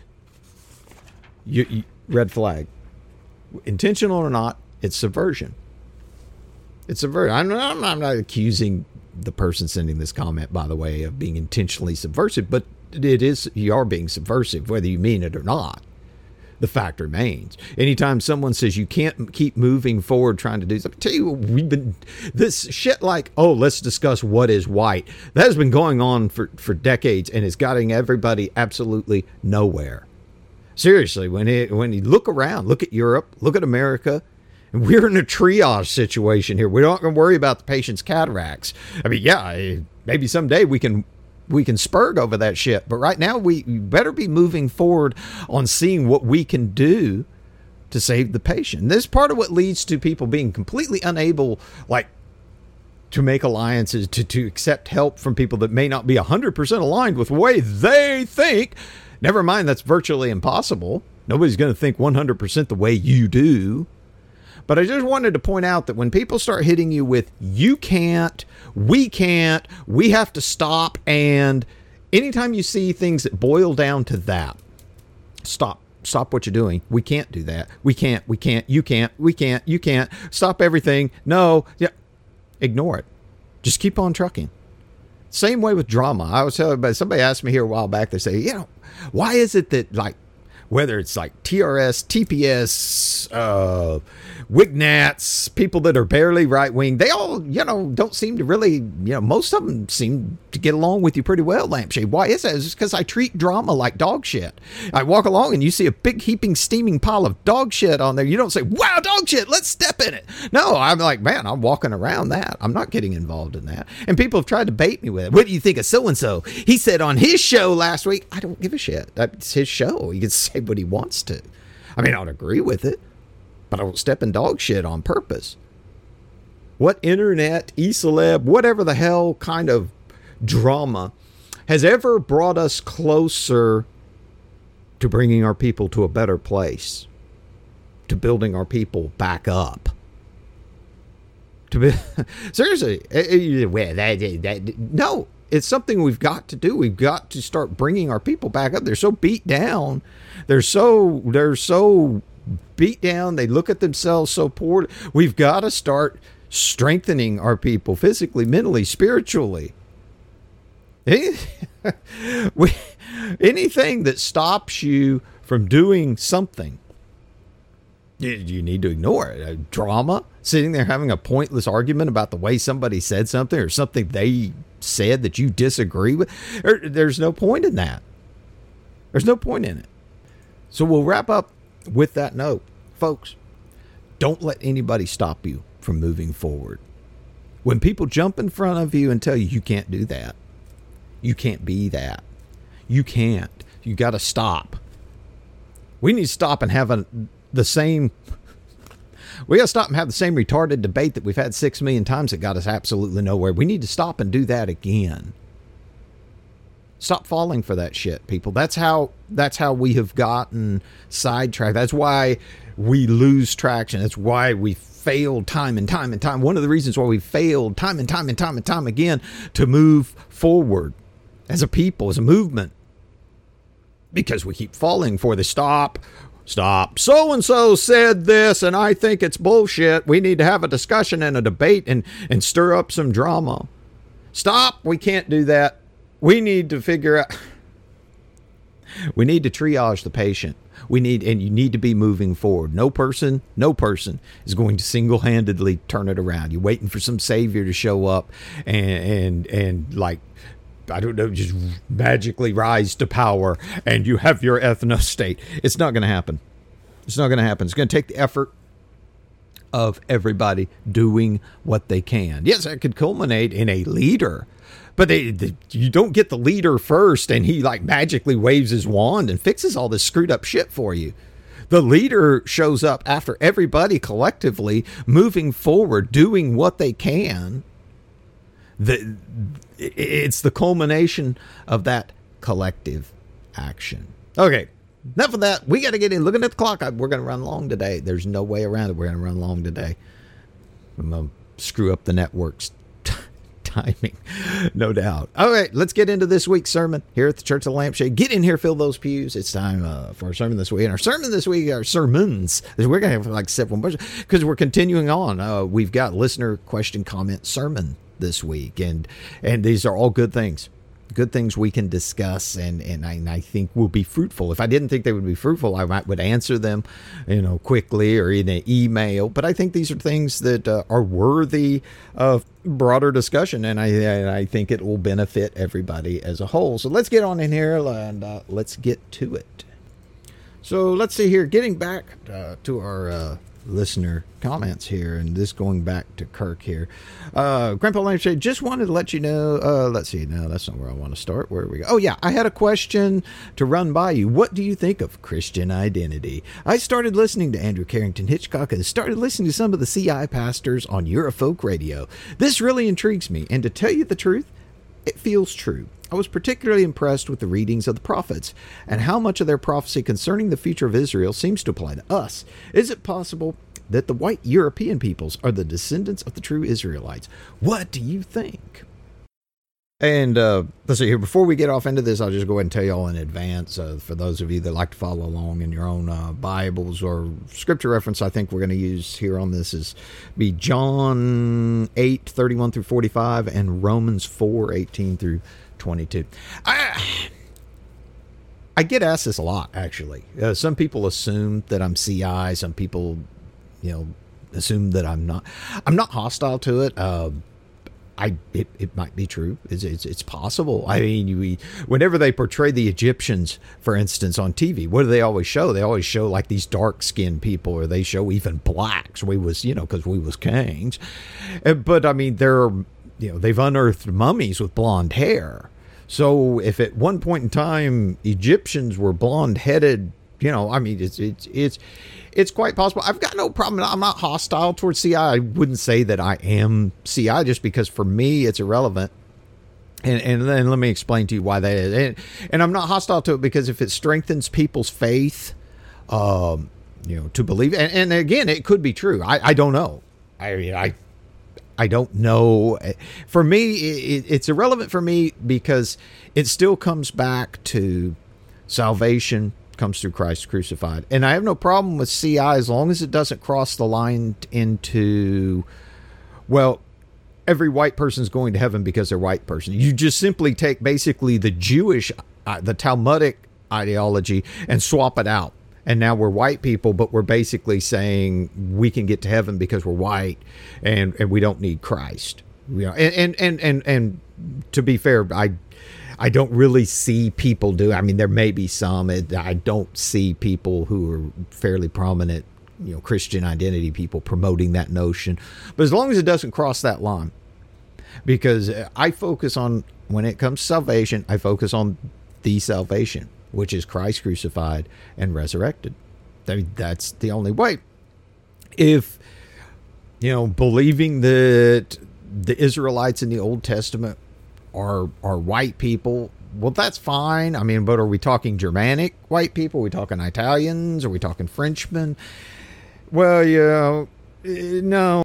you, you, red flag. Intentional or not, it's subversion. It's subversion. I'm not, I'm not, I'm not accusing the person sending this comment, by the way, of being intentionally subversive, but it is, you are being subversive, whether you mean it or not. The fact remains. Anytime someone says you can't keep moving forward trying to do something, I tell you, we've been this shit like, oh, let's discuss what is white. That has been going on for, for decades, and it's getting everybody absolutely nowhere. Seriously, when it, when you look around, look at Europe, look at America, and we're in a triage situation here. We're not going to worry about the patient's cataracts. I mean, yeah, maybe someday we can we can spurg over that shit. But right now, we better be moving forward on seeing what we can do to save the patient. And this is part of what leads to people being completely unable, like, to make alliances, to, to accept help from people that may not be one hundred percent aligned with the way they think. Never mind, that's virtually impossible. Nobody's going to think one hundred percent the way you do. But I just wanted to point out that when people start hitting you with, you can't, we can't, we have to stop, and anytime you see things that boil down to that, stop. Stop what you're doing. We can't do that. We can't, we can't, you can't, we can't, you can't. Stop everything. No. Yeah. Ignore it. Just keep on trucking. Same way with drama. I was telling everybody, somebody asked me here a while back, they say, you know, why is it that, like, whether it's like T R S, T P S, uh, Wignats, people that are barely right wing, they all, you know, don't seem to really, you know, most of them seem to get along with you pretty well, Lampshade. Why is that? It's because I treat drama like dog shit. I walk along and you see a big heaping steaming pile of dog shit on there. You don't say, wow, dog shit, let's step in it. No, I'm like, man, I'm walking around that. I'm not getting involved in that. And people have tried to bait me with it. What do you think of so-and-so? He said on his show last week, I don't give a shit. It's his show. He can say what he wants to. I mean, I don't agree with it, but I don't step in dog shit on purpose. What internet, e-celeb, whatever the hell kind of drama has ever brought us closer to bringing our people to a better place, to building our people back up? To be seriously, well, that, that, no, it's something we've got to do. We've got to start bringing our people back up. They're so beat down. They're so they're so beat down. They look at themselves so poor. We've got to start strengthening our people physically, mentally, spiritually. Anything that stops you from doing something, you need to ignore it. A drama, sitting there having a pointless argument about the way somebody said something or something they said that you disagree with. There's no point in that. There's no point in it. So we'll wrap up with that note. Folks, don't let anybody stop you from moving forward. When people jump in front of you and tell you you can't do that, you can't be that, you can't, you got to stop. We need to stop and have a, the same, we got to stop and have the same retarded debate that we've had six million times that got us absolutely nowhere. We need to stop and do that again. Stop falling for that shit, people. That's how that's how we have gotten sidetracked. That's why we lose traction. That's why we failed time and time and time. One of the reasons why we failed time and time and time and time again to move forward as a people, as a movement. Because we keep falling for the stop, stop. So-and-so said this, and I think it's bullshit. We need to have a discussion and a debate and, and stir up some drama. Stop. We can't do that. We need to figure out, we need to triage the patient. We need, and you need to be moving forward. No person, no person is going to single-handedly turn it around. You're waiting for some savior to show up and, and, and like, I don't know, just magically rise to power and you have your ethno state. It's not going to happen. It's not going to happen. It's going to take the effort of everybody doing what they can. Yes, that could culminate in a leader. But they, they, you don't get the leader first and he like magically waves his wand and fixes all this screwed up shit for you. The leader shows up after everybody collectively moving forward, doing what they can. The, it's the culmination of that collective action. Okay, enough of that. We got to get in. Looking at the clock, we're going to run long today. There's no way around it. We're going to run long today. I'm going to screw up the network's timing, no doubt. All right, let's get into this week's sermon here at the Church of the Lampshade. Get in here, fill those pews. It's time uh, for our sermon this week. And our sermon this week, our sermons, we're going to have like seven because we're continuing on. Uh, we've got listener question, comment, sermon this week, and and these are all good things. Good things we can discuss, and, and, I, and I think will be fruitful. If I didn't think they would be fruitful, I might would answer them, you know, quickly or in an email. But I think these are things that uh, are worthy of broader discussion, and I and I think it will benefit everybody as a whole. So let's get on in here and uh, let's get to it. So let's see here. Getting back uh, to our uh, listener comments here, and this going back to Kirk here. Uh, Grandpa Lampshade, just wanted to let you know, uh, let's see, no, that's not where I want to start. Where we go? Oh yeah, I had a question to run by you. What do you think of Christian identity? I started listening to Andrew Carrington Hitchcock and started listening to some of the C I pastors on Eurofolk Radio. This really intrigues me, and to tell you the truth, it feels true. I was particularly impressed with the readings of the prophets and how much of their prophecy concerning the future of Israel seems to apply to us. Is it possible that the white European peoples are the descendants of the true Israelites? What do you think? And uh, let's see here. Before we get off into this, I'll just go ahead and tell you all in advance, uh, for those of you that like to follow along in your own uh, Bibles or scripture reference, I think we're going to use here on this is be John eight, thirty-one through forty-five and Romans four, eighteen through twenty-two. I, I get asked this a lot, actually. Uh, some people assume that I'm C I. Some people, you know, assume that I'm not. I'm not hostile to it. Uh, I it, it might be true. It's, it's it's possible. I mean, we whenever they portray the Egyptians, for instance, on T V, what do they always show? They always show like these dark skinned people, or they show even blacks. We was you know because we was kings, Uh, but I mean they're you know they've unearthed mummies with blonde hair. So if at one point in time Egyptians were blonde headed, you know, I mean it's it's it's. It's quite possible. I've got no problem. I'm not hostile towards C I. I wouldn't say that I am C I just because for me it's irrelevant. And and then let me explain to you why that is. And, and I'm not hostile to it because if it strengthens people's faith, um, you know, to believe. And, and again, it could be true. I, I don't know. I mean, I I don't know. For me, it, it's irrelevant for me because it still comes back to salvation. Comes through Christ crucified. And I have no problem with C I as long as it doesn't cross the line into, well, every white person's going to heaven because they're white person. You just simply take basically the Jewish, uh, the Talmudic ideology and swap it out. And now we're white people, but we're basically saying we can get to heaven because we're white and, and we don't need Christ. You know, and, and, and, and, and to be fair, I I don't really see people do. I mean, there may be some. I don't see people who are fairly prominent, you know, Christian identity people promoting that notion. But as long as it doesn't cross that line, because I focus on, when it comes to salvation, I focus on the salvation, which is Christ crucified and resurrected. I mean, that's the only way. If, you know, believing that the Israelites in the Old Testament are are white people, well, that's fine. I mean, but are we talking Germanic white people? Are we talking Italians? Are we talking Frenchmen? Well, you know, no.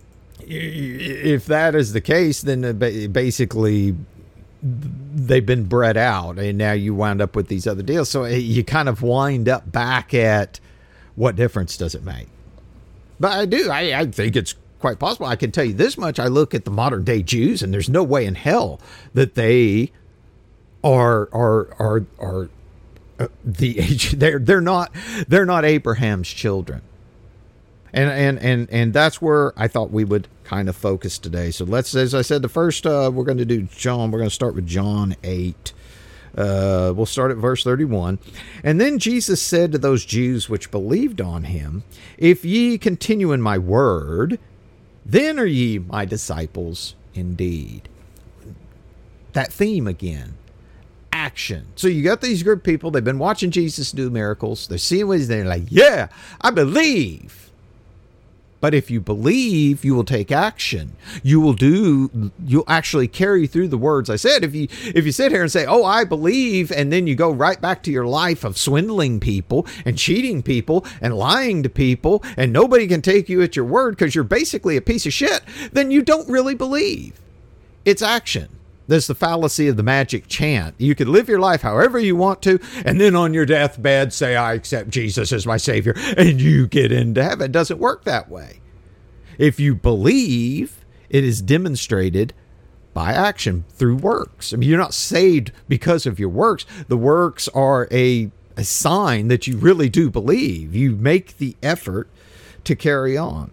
If that is the case, then basically they've been bred out, and now you wind up with these other deals. So you kind of wind up back at what difference does it make? But I do. I, I think it's quite possible. I can tell you this much. I look at the modern day Jews, and there's no way in hell that they are are are are uh, the age. They're they're not they're not Abraham's children. And and and and that's where I thought we would kind of focus today. So let's, as I said, the first uh, we're going to do John. We're going to start with John eight. Uh, we'll start at verse thirty-one. And then Jesus said to those Jews which believed on him, "If ye continue in my word, then are ye my disciples indeed." That theme again. Action. So you got these group of people, they've been watching Jesus do miracles. They're seeing what he's doing. They're like, yeah, I believe. But if you believe, you will take action. You will do, you'll actually carry through the words I said. If you if you sit here and say, oh, I believe, and then you go right back to your life of swindling people and cheating people and lying to people, and nobody can take you at your word because you're basically a piece of shit, then you don't really believe. It's action. There's the fallacy of the magic chant. You can live your life however you want to, and then on your deathbed say, I accept Jesus as my Savior, and you get into heaven. It doesn't work that way. If you believe, it is demonstrated by action through works. I mean, you're not saved because of your works. The works are a, a sign that you really do believe. You make the effort to carry on.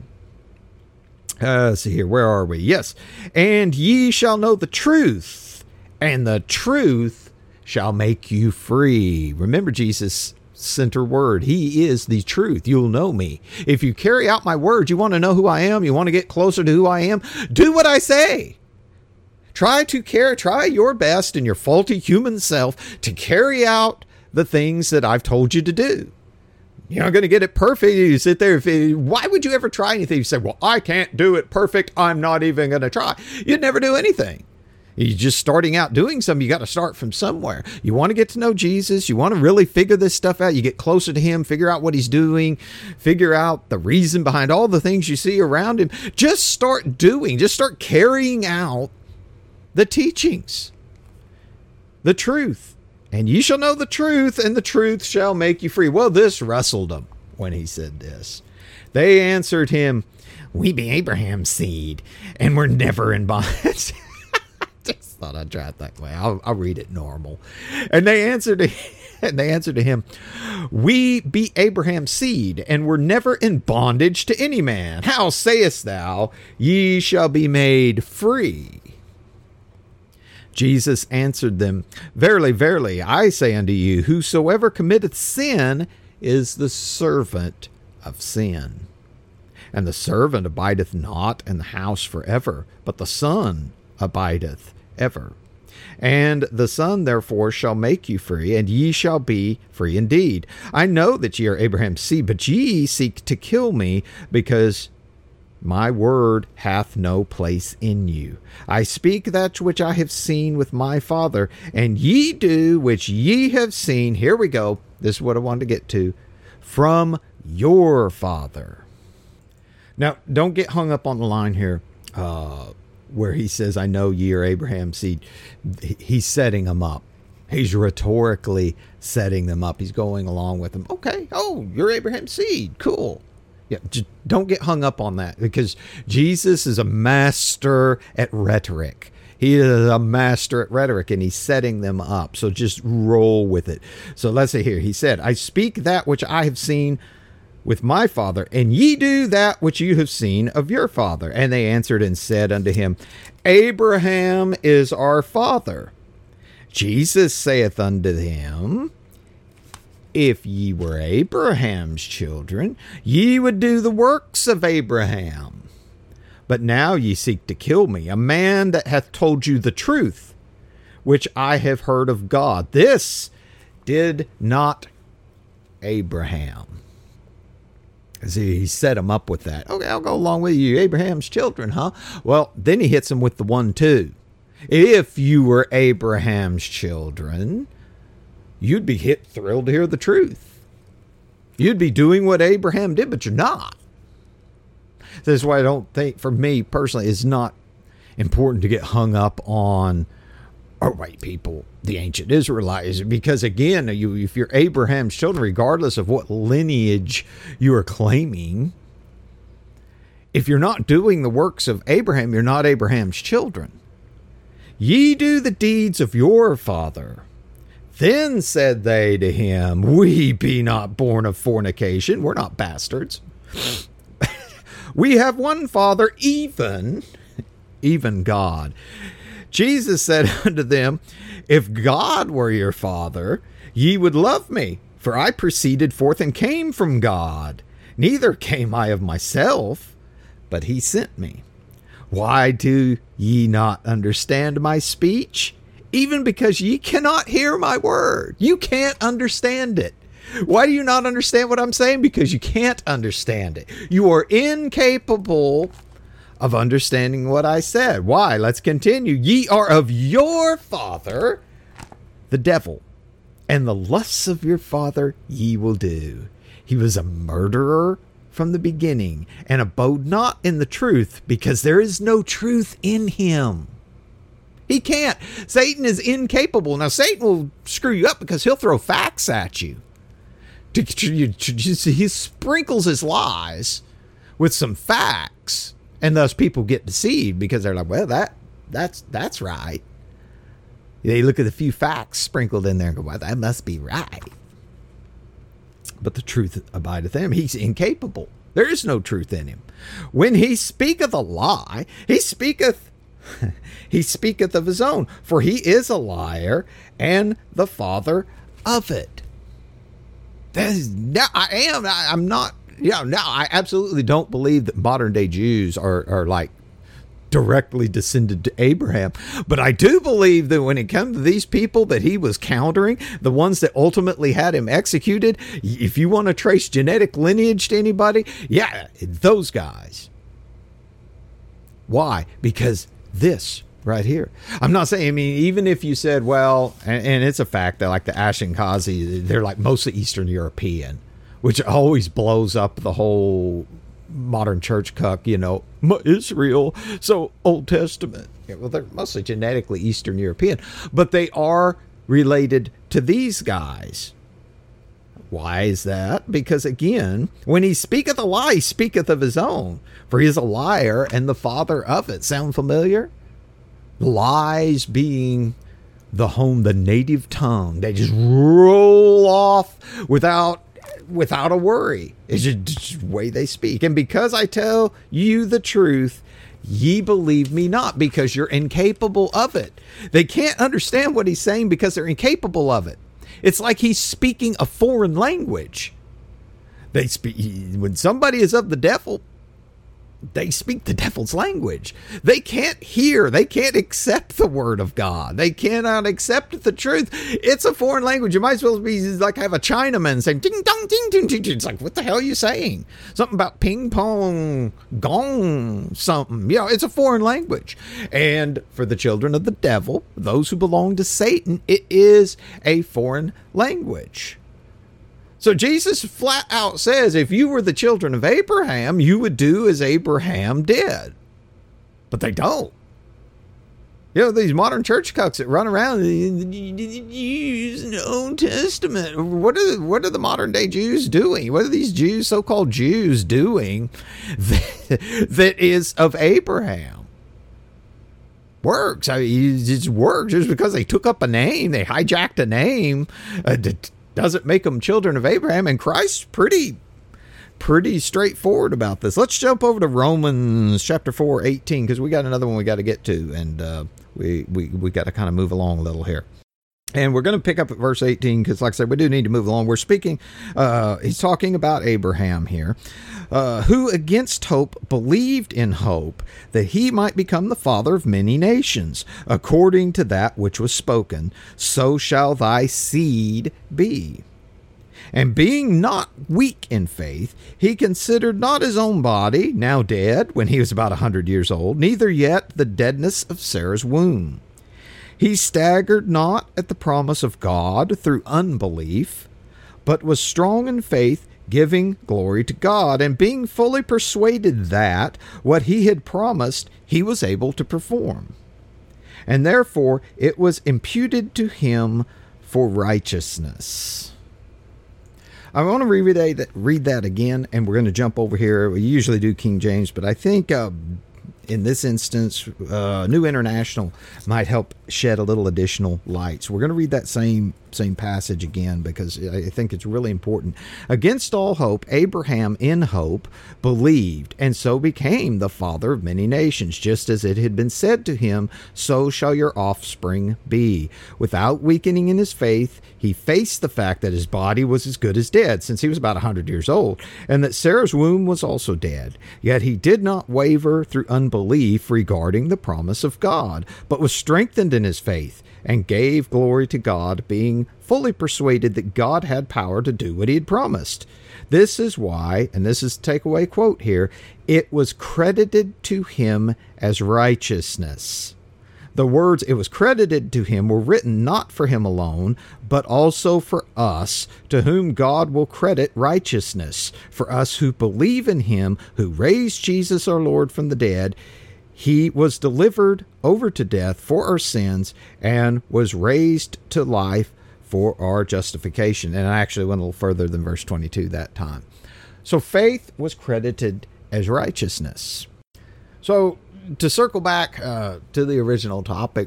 Uh, let's see here. Where are we? Yes. And ye shall know the truth, and the truth shall make you free. Remember Jesus' center word. He is the truth. You'll know me. If you carry out my word, you want to know who I am, you want to get closer to who I am, do what I say. Try to care, try your best in your faulty human self to carry out the things that I've told you to do. You're not going to get it perfect. You sit there. If it, why would you ever try anything? You say, well, I can't do it perfect. I'm not even going to try. You'd never do anything. You're just starting out doing something. You got to start from somewhere. You want to get to know Jesus. You want to really figure this stuff out. You get closer to him, figure out what he's doing, figure out the reason behind all the things you see around him. Just start doing, just start carrying out the teachings, the truth. And ye shall know the truth, and the truth shall make you free. Well, this wrestled them when he said this. They answered him, we be Abraham's seed, and we're never in bondage. I just thought I'd try it that way. I'll, I'll read it normal. And they answered And they answered to him, we be Abraham's seed, and were never in bondage to any man. How sayest thou, ye shall be made free? Jesus answered them, verily, verily, I say unto you, whosoever committeth sin is the servant of sin. And the servant abideth not in the house forever, but the Son abideth ever. And the Son therefore shall make you free, and ye shall be free indeed. I know that ye are Abraham's seed, but ye seek to kill me, because my word hath no place in you. I speak that which I have seen with my Father, and ye do which ye have seen. Here we go. This is what I wanted to get to. From your father. Now, don't get hung up on the line here uh, where he says, I know ye are Abraham's seed. He's setting them up. He's rhetorically setting them up. He's going along with them. Okay. Oh, you're Abraham's seed. Cool. Yeah, just don't get hung up on that, because Jesus is a master at rhetoric. He is a master at rhetoric, and he's setting them up. So just roll with it. So let's say here, he said, I speak that which I have seen with my Father, and ye do that which you have seen of your father. And they answered and said unto him, Abraham is our father. Jesus saith unto them, if ye were Abraham's children, ye would do the works of Abraham. But now ye seek to kill me, a man that hath told you the truth, which I have heard of God. This did not Abraham. See, he set him up with that. Okay, I'll go along with you. Abraham's children, huh? Well, then he hits him with the one, two. If you were Abraham's children, you'd be hit thrilled to hear the truth. You'd be doing what Abraham did, but you're not. This is why I don't think, for me personally, it's not important to get hung up on, oh, white people, the ancient Israelites, because again, you, if you're Abraham's children, regardless of what lineage you are claiming, if you're not doing the works of Abraham, you're not Abraham's children. Ye do the deeds of your father. Then said they to him, we be not born of fornication. We're not bastards. We have one Father, even, even God. Jesus said unto them, if God were your Father, ye would love me, for I proceeded forth and came from God. Neither came I of myself, but he sent me. Why do ye not understand my speech? Even because ye cannot hear my word. You can't understand it. Why do you not understand what I'm saying? Because you can't understand it. You are incapable of understanding what I said. Why? Let's continue. Ye are of your father, the devil, and the lusts of your father ye will do. He was a murderer from the beginning, and abode not in the truth, because there is no truth in him. He can't. Satan is incapable. Now, Satan will screw you up because he'll throw facts at you. He sprinkles his lies with some facts, and thus people get deceived because they're like, well, that that's that's right. They look at the few facts sprinkled in there and go, well, that must be right. But the truth abideth in him. He's incapable. There is no truth in him. When he speaketh a lie, he speaketh he speaketh of his own, for he is a liar and the father of it. That is, now I am. I, I'm not. Yeah. Now I absolutely don't believe that modern day Jews are are like directly descended to Abraham, but I do believe that when it comes to these people that he was countering, the ones that ultimately had him executed, if you want to trace genetic lineage to anybody, yeah, those guys. Why? Because this right here. I'm not saying, I mean, even if you said, well, and, and it's a fact that like the Ashkenazi, they're like mostly Eastern European, which always blows up the whole modern church cuck, you know, Israel, so Old Testament. Yeah, well, they're mostly genetically Eastern European, but they are related to these guys. Why is that? Because again, when he speaketh a lie, he speaketh of his own, for he is a liar and the father of it. Sound familiar? Lies being the home, the native tongue. They just roll off without without a worry. It's just, just the way they speak. And because I tell you the truth, ye believe me not, because you're incapable of it. They can't understand what he's saying because they're incapable of it. It's like he's speaking a foreign language. They speak, when somebody is of the devil, they speak the devil's language. They can't hear. They can't accept the word of God. They cannot accept the truth. It's a foreign language. You might as well be like have a Chinaman saying ding dong ding ding ding. It's like, what the hell are you saying? Something about ping pong gong something. You know, it's a foreign language. And for the children of the devil, those who belong to Satan, it is a foreign language. So Jesus flat out says, if you were the children of Abraham, you would do as Abraham did. But they don't. You know, these modern church cucks that run around use the Old Testament. What are, what are the modern day Jews doing? What are these Jews, so-called Jews, doing that, that is of Abraham? Works. I mean, it works just because they took up a name. They hijacked a name. Uh, doesn't make them children of Abraham. And Christ's pretty, pretty straightforward about this. Let's jump over to Romans chapter four, eighteen, because we got another one we got to get to, and uh, we we we got to kind of move along a little here. And we're going to pick up at verse eighteen because, like I said, we do need to move along. We're speaking, uh, he's talking about Abraham here, uh, who against hope believed in hope that he might become the father of many nations, according to that which was spoken, so shall thy seed be. And being not weak in faith, he considered not his own body, now dead, when he was about a hundred years old, neither yet the deadness of Sarah's womb. He staggered not at the promise of God through unbelief, but was strong in faith, giving glory to God, and being fully persuaded that what he had promised he was able to perform. And therefore it was imputed to him for righteousness. I want to reread that, read that again, and we're going to jump over here. We usually do King James, but I think uh, in this instance, uh, New International might help shed a little additional light. So we're going to read that same same passage again because I think it's really important. Against all hope, Abraham in hope believed, and so became the father of many nations, just as it had been said to him, so shall your offspring be. Without weakening in his faith, he faced the fact that his body was as good as dead, since he was about a hundred years old, and that Sarah's womb was also dead. Yet he did not waver through unbelief regarding the promise of God, but was strengthened in his faith, and gave glory to God, being fully persuaded that God had power to do what he had promised. This is why, and this is the takeaway quote here, it was credited to him as righteousness. The words "it was credited to him" were written not for him alone, but also for us, to whom God will credit righteousness, for us who believe in him who raised Jesus our Lord from the dead. He was delivered over to death for our sins and was raised to life for our justification. And I actually went a little further than verse twenty-two that time. So faith was credited as righteousness. So to circle back uh, to the original topic,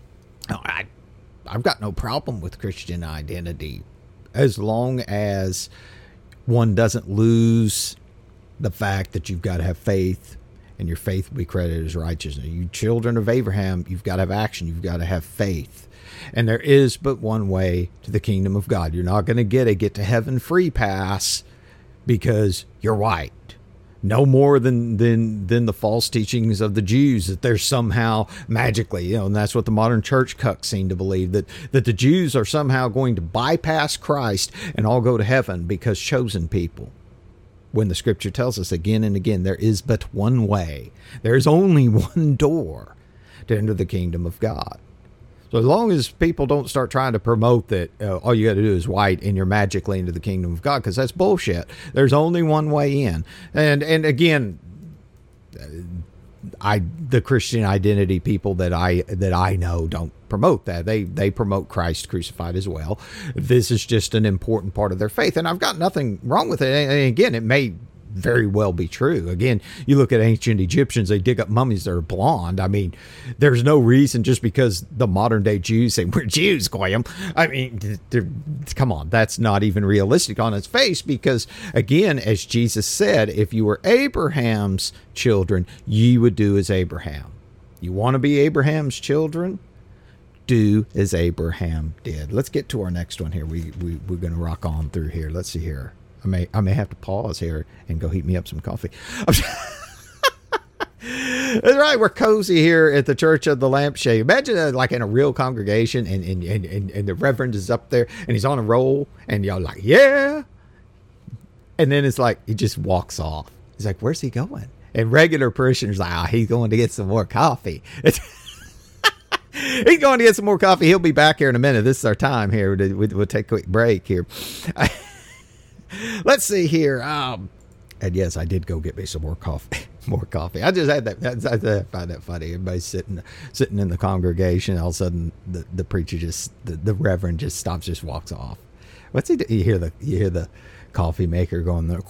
I, I've got no problem with Christian identity as long as one doesn't lose the fact that you've got to have faith, and your faith will be credited as righteousness. You children of Abraham, you've got to have action. You've got to have faith. And there is but one way to the kingdom of God. You're not going to get a get to heaven free pass because you're white. No more than, than, than the false teachings of the Jews that they're somehow magically, you know, and that's what the modern church cucks seem to believe, that, that the Jews are somehow going to bypass Christ and all go to heaven because chosen people. When the scripture tells us again and again, there is but one way. There is only one door to enter the kingdom of God. So as long as people don't start trying to promote that uh, all you got to do is white and you're magically into the kingdom of God, because that's bullshit. There's only one way in. And and again, I the Christian identity people that I that I know don't promote that. They they promote Christ crucified as well. This is just an important part of their faith, and I've got nothing wrong with it. And again, it may very well be true. Again, you look at ancient Egyptians, they dig up mummies that are blonde. I mean, there's no reason just because the modern day Jews say, we're Jews, Goyim. I mean, come on, that's not even realistic on its face because, again, as Jesus said, if you were Abraham's children, ye would do as Abraham. You want to be Abraham's children? Do as Abraham did. Let's get to our next one here. We, we, we're going to rock on through here. Let's see here. I may I may have to pause here and go heat me up some coffee. That's right. We're cozy here at the Church of the Lampshade. Imagine uh, like in a real congregation and, and, and, and, and the Reverend is up there and he's on a roll and y'all like, yeah. And then it's like, he just walks off. He's like, where's he going? And regular parishioners like, oh, he's going to get some more coffee. It's he's going to get some more coffee. He'll be back here in a minute. This is our time here. We'll take a quick break here. Let's see here. Um, and yes, I did go get me some more coffee. More coffee. I just had that. I find that funny. Everybody's sitting, sitting in the congregation. All of a sudden, the, the preacher just, the, the reverend just stops, just walks off. What's he do? You hear the, you hear the coffee maker going there.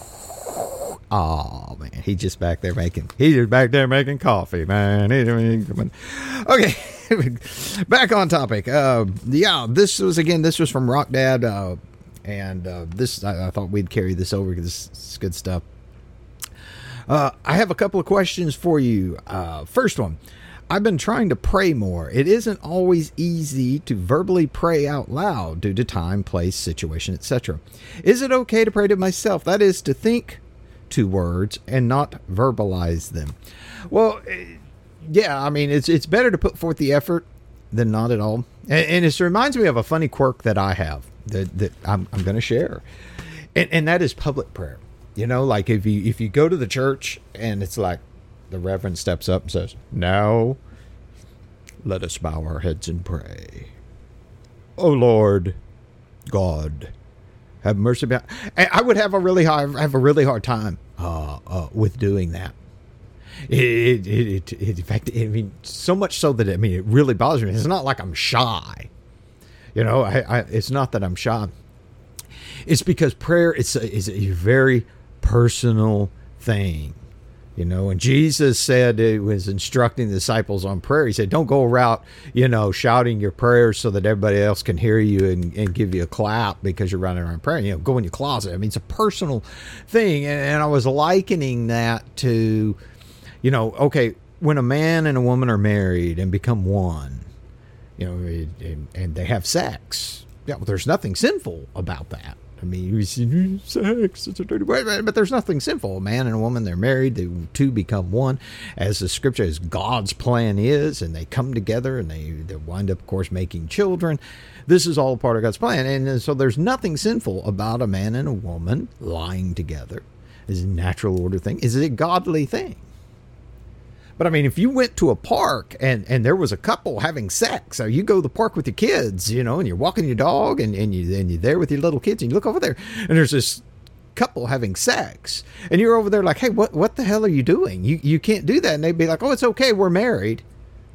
Oh man, he's just back there making. He's just back there making coffee, man. Okay, back on topic. Uh, yeah, this was again. This was from Rock Dad, uh, and uh, this I, I thought we'd carry this over because this is good stuff. Uh, I have a couple of questions for you. Uh, first one. I've been trying to pray more. It isn't always easy to verbally pray out loud due to time, place, situation, et cetera. Is it okay to pray to myself? That is, to think two words and not verbalize them. Well, yeah, I mean, it's it's better to put forth the effort than not at all. And, and it reminds me of a funny quirk that I have that, that I'm, I'm going to share. And, and that is public prayer. You know, like if you if you go to the church and it's like the reverend steps up and says, now let us bow our heads and pray. Oh, Lord God, have mercy. About, I would have a really hard, have a really hard time uh, uh, with doing that. It, it, it, it, in fact, I mean, so much so that I mean, it really bothers me. It's not like I'm shy, you know. I, I it's not that I'm shy. It's because prayer is a, is a very personal thing, you know. And Jesus said, it was instructing the disciples on prayer. He said, "Don't go around, you know, shouting your prayers so that everybody else can hear you and, and give you a clap because you're running around praying. You know, go in your closet." I mean, it's a personal thing, and, and I was likening that to, you know, okay, when a man and a woman are married and become one, you know, and, and they have sex. Yeah, well, there's nothing sinful about that. I mean, we see sex, it's a dirty word, but there's nothing sinful. A man and a woman, they're married, the two become one, as the scripture, as God's plan is, and they come together and they, they wind up, of course, making children. This is all part of God's plan. And so there's nothing sinful about a man and a woman lying together. It's a natural order thing. It's a godly thing. But I mean, if you went to a park and, and there was a couple having sex, or you go to the park with your kids, you know, and you're walking your dog and, and, you, and you're there with your little kids and you look over there and there's this couple having sex and you're over there like, hey, what, what the hell are you doing? You, you can't do that. And they'd be like, oh, it's okay. We're married.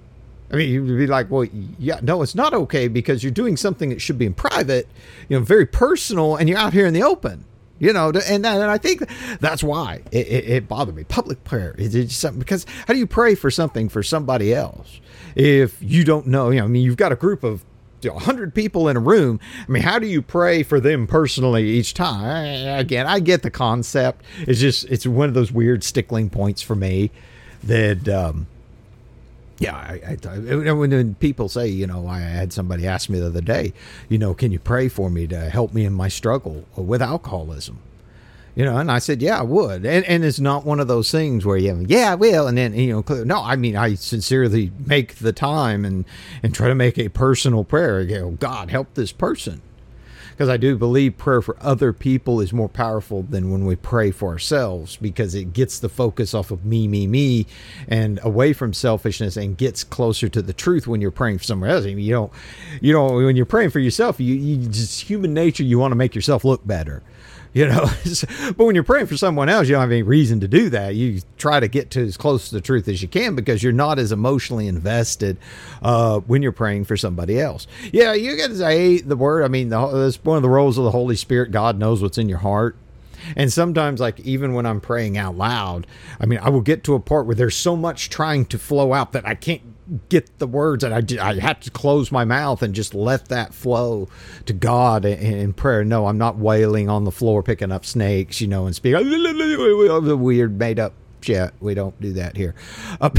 I mean, you'd be like, well, yeah, no, it's not okay because you're doing something that should be in private, you know, very personal, and you're out here in the open. You know, and, and I think that's why it, it, it bothered me. Public prayer is just something, because how do you pray for something for somebody else if you don't know? You know, I mean, you've got a group of you know, one hundred people in a room. I mean, how do you pray for them personally each time? I, again, I get the concept. It's just, it's one of those weird stickling points for me that, um, yeah, I, I, when people say, you know, I had somebody ask me the other day, you know, can you pray for me to help me in my struggle with alcoholism? You know, and I said, yeah, I would. And and it's not one of those things where you have, yeah, I will. And then, you know, no, I mean, I sincerely make the time and, and try to make a personal prayer. You know, God, help this person. Because I do believe prayer for other people is more powerful than when we pray for ourselves, because it gets the focus off of me, me, me, and away from selfishness, and gets closer to the truth when you're praying for someone else. I mean, you don't, you know, when you're praying for yourself, you, you just human nature, you want to make yourself look better. You know, but when you're praying for someone else, you don't have any reason to do that. You try to get to as close to the truth as you can because you're not as emotionally invested uh, when you're praying for somebody else. Yeah, you got to say the word. I mean, the, that's one of the roles of the Holy Spirit. God knows what's in your heart. And sometimes, like, even when I'm praying out loud, I mean, I will get to a part where there's so much trying to flow out that I can't get the words, and I, I have to close my mouth and just let that flow to God in, in prayer. No, I'm not wailing on the floor, picking up snakes, you know, and speaking the weird made up shit. We don't do that here. Uh,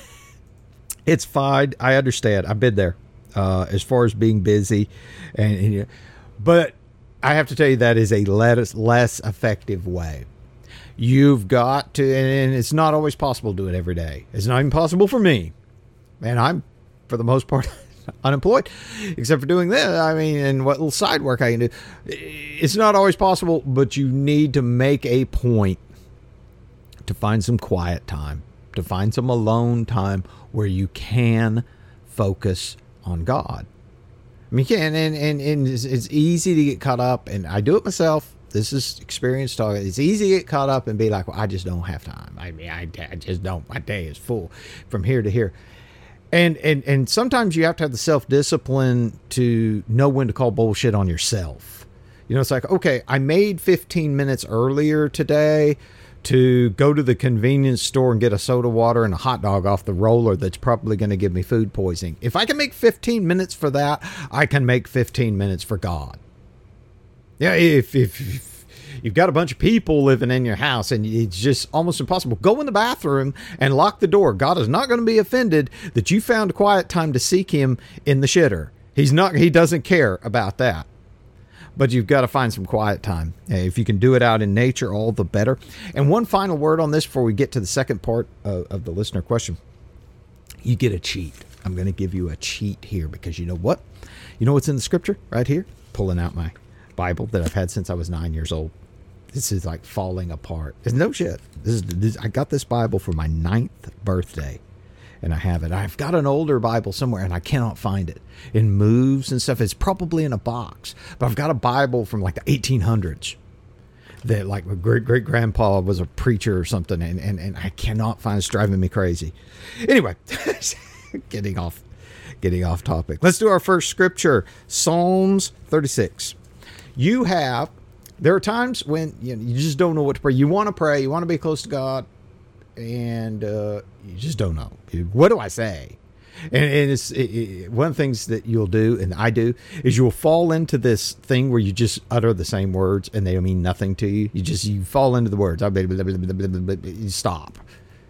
it's fine. I understand. I've been there uh, as far as being busy. and, and But I have to tell you, that is a less, less effective way. You've got to, and it's not always possible to do it every day. It's not even possible for me. And I'm, for the most part, unemployed, except for doing this. I mean, and what little side work I can do. It's not always possible, but you need to make a point to find some quiet time, to find some alone time where you can focus on God. I mean, you can, and, and, and it's, it's easy to get caught up, and I do it myself. This is experience talking. It's easy to get caught up and be like, well, I just don't have time. I mean, I, I just don't. My day is full from here to here. And, and and sometimes you have to have the self-discipline to know when to call bullshit on yourself. You know, it's like, okay, I made fifteen minutes earlier today to go to the convenience store and get a soda water and a hot dog off the roller that's probably going to give me food poisoning. If I can make fifteen minutes for that, I can make fifteen minutes for God. Yeah, if, if, if you've got a bunch of people living in your house and it's just almost impossible, go in the bathroom and lock the door. God is not going to be offended that you found quiet time to seek him in the shitter. He's not, he doesn't care about that. But you've got to find some quiet time. If you can do it out in nature, all the better. And one final word on this before we get to the second part of, of the listener question. You get a cheat. I'm going to give you a cheat here because you know what? You know what's in the scripture right here? Pulling out my Bible that I've had since I was nine years old. This is like falling apart. It's no shit. This is this, I got this Bible for my ninth birthday, and I have it. I've got an older Bible somewhere, and I cannot find it. It moves and stuff. It's probably in a box, but I've got a Bible from like the eighteen hundreds that like my great great grandpa was a preacher or something, and and, and I cannot find it. It's driving me crazy. Anyway, getting off getting off topic. Let's do our first scripture, Psalms thirty-six. You have, there are times when you know, you just don't know what to pray. You want to pray, you want to be close to God, and uh, you just don't know. What do I say? And, and it's it, it, one of the things that you'll do, and I do, is you'll fall into this thing where you just utter the same words and they mean nothing to you. You just, you fall into the words. You stop.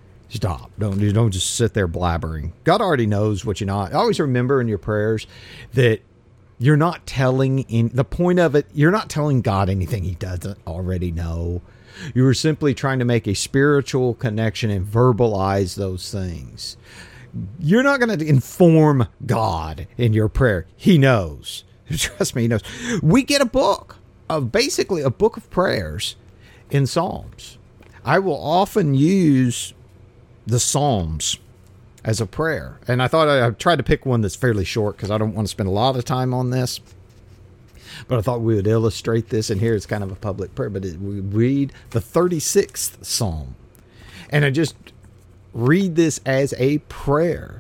Stop. Don't, you don't just sit there blabbering. God already knows what you're not. Always remember in your prayers that you're not telling, in the point of it, you're not telling God anything he doesn't already know. You were simply trying to make a spiritual connection and verbalize those things. You're not going to inform God in your prayer. He knows. Trust me, he knows. We get a book of basically a book of prayers in Psalms. I will often use the Psalms as a prayer. And I thought I, I tried to pick one that's fairly short because I don't want to spend a lot of time on this. But I thought we would illustrate this. And here it's kind of a public prayer. But it, we read the thirty-sixth Psalm. And I just read this as a prayer.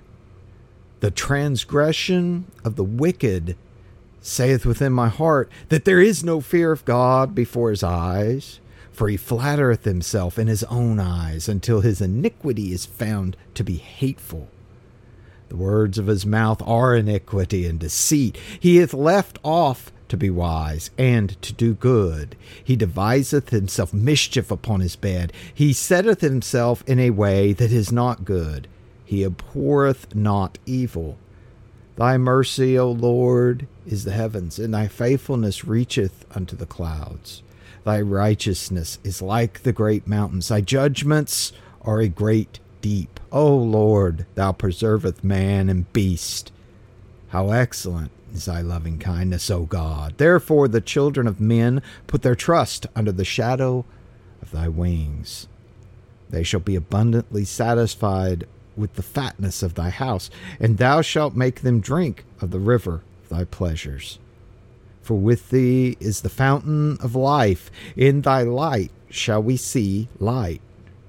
The transgression of the wicked saith within my heart that there is no fear of God before his eyes. For he flattereth himself in his own eyes until his iniquity is found to be hateful. The words of his mouth are iniquity and deceit. He hath left off to be wise and to do good. He deviseth himself mischief upon his bed. He setteth himself in a way that is not good. He abhorreth not evil. Thy mercy, O Lord, is the heavens, and thy faithfulness reacheth unto the clouds. Thy righteousness is like the great mountains. Thy judgments are a great deep. O Lord, thou preserveth man and beast. How excellent is thy loving kindness, O God. Therefore the children of men put their trust under the shadow of thy wings. They shall be abundantly satisfied with the fatness of thy house, and thou shalt make them drink of the river of thy pleasures. For with thee is the fountain of life. In thy light shall we see light.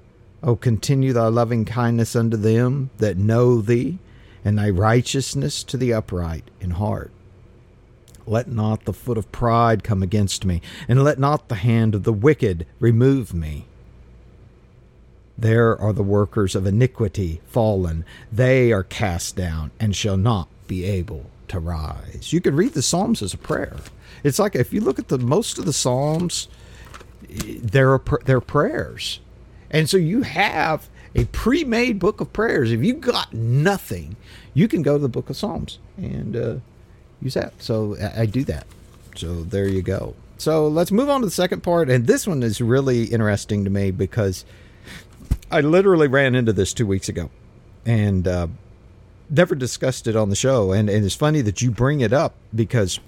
O continue thy loving kindness unto them that know thee, and thy righteousness to the upright in heart. Let not the foot of pride come against me, and let not the hand of the wicked remove me. There are the workers of iniquity fallen. They are cast down and shall not be able to rise. You could read the Psalms as a prayer. It's like if you look at the most of the Psalms, they're, they're prayers. And so you have a pre-made book of prayers. If you got nothing, you can go to the book of Psalms and uh, use that. So I, I do that. So there you go. So let's move on to the second part. And this one is really interesting to me because I literally ran into this two weeks ago and uh, never discussed it on the show. And, and it's funny that you bring it up because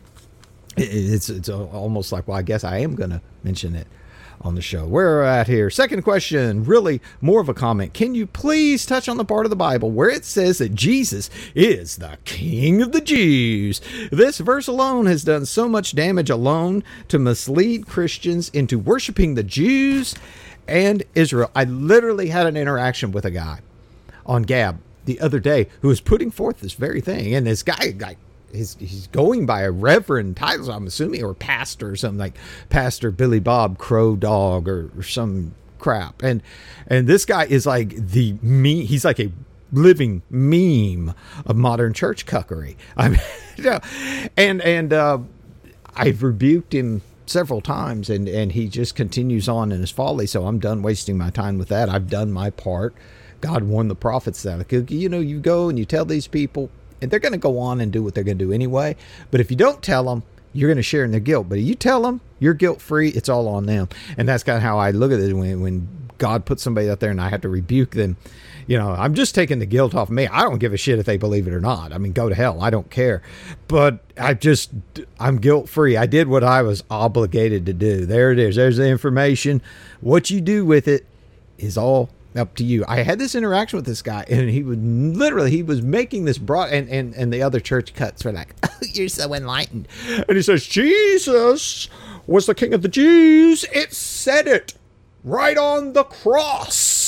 it, it's it's almost like, well, I guess I am going to mention it on the show. Where we're at here. Second question, really more of a comment. Can you please touch on the part of the Bible where it says that Jesus is the King of the Jews? This verse alone has done so much damage alone to mislead Christians into worshiping the Jews and Israel. I literally had an interaction with a guy on Gab the other day who was putting forth this very thing. And this guy, like, he's, he's going by a reverend title, I'm assuming, or pastor or something, like Pastor Billy Bob Crow Dog or, or some crap. And and this guy is like the me. He's like a living meme of modern church cuckery. I mean, you know, and and uh, I've rebuked him several times, and, and he just continues on in his folly. So I'm done wasting my time with that. I've done my part. God warned the prophets that, you know, you go and you tell these people, and they're going to go on and do what they're going to do anyway. But if you don't tell them, you're going to share in their guilt. But if you tell them, you're guilt-free. It's all on them. And that's kind of how I look at it when, when God puts somebody out there and I have to rebuke them. You know, I'm just taking the guilt off me. I don't give a shit if they believe it or not. I mean, go to hell. I don't care. But I just, I'm guilt-free. I did what I was obligated to do. There it is. There's the information. What you do with it is all up to you. I had this interaction with this guy, and he would literally, he was making this broad, and, and, and the other church cuts were like, oh, you're so enlightened. And he says, Jesus was the King of the Jews. It said it right on the cross.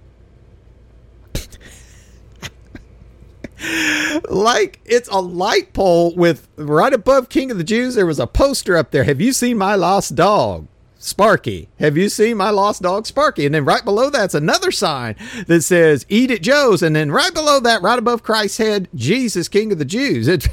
Like it's a light pole with right above King of the Jews. There was a poster up there. Have you seen my lost dog, Sparky? Have you seen my lost dog, Sparky? And then right below that's another sign that says Eat at Joe's. And then right below that, right above Christ's head, Jesus, King of the Jews. It,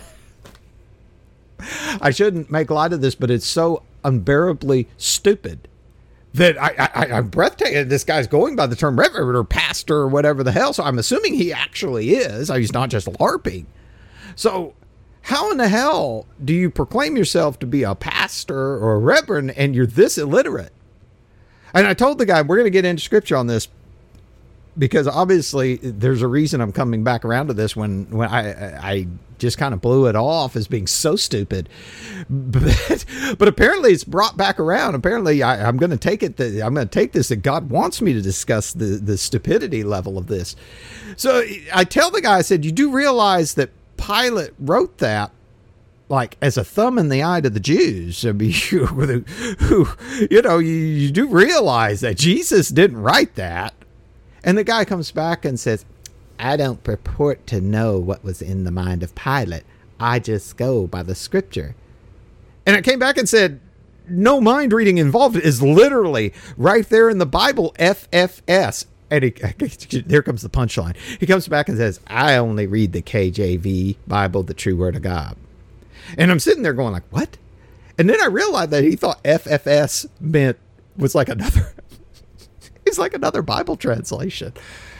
I shouldn't make light of this, but it's so unbearably stupid that I, I, I'm breathtaking. This guy's going by the term reverend or pastor or whatever the hell. So I'm assuming he actually is. He's not just LARPing. So how in the hell do you proclaim yourself to be a pastor or a reverend and you're this illiterate? And I told the guy, we're going to get into scripture on this because obviously there's a reason I'm coming back around to this when, when I, I just kind of blew it off as being so stupid. But, but apparently it's brought back around. Apparently I, I'm going to take it that I'm going to take this that God wants me to discuss the, the stupidity level of this. So I tell the guy, I said, you do realize that Pilate wrote that like as a thumb in the eye to the Jews. I mean, you, who, you know, you, you do realize that Jesus didn't write that. And the guy comes back and says, I don't purport to know what was in the mind of Pilate. I just go by the scripture. And I came back and said, no mind reading involved. It is literally right there in the Bible, F F S. And he, there comes the punchline. He comes back and says, I only read the K J V Bible, the true word of God. And I'm sitting there going like, what? And then I realized that he thought F F S meant was like another, it's like another Bible translation.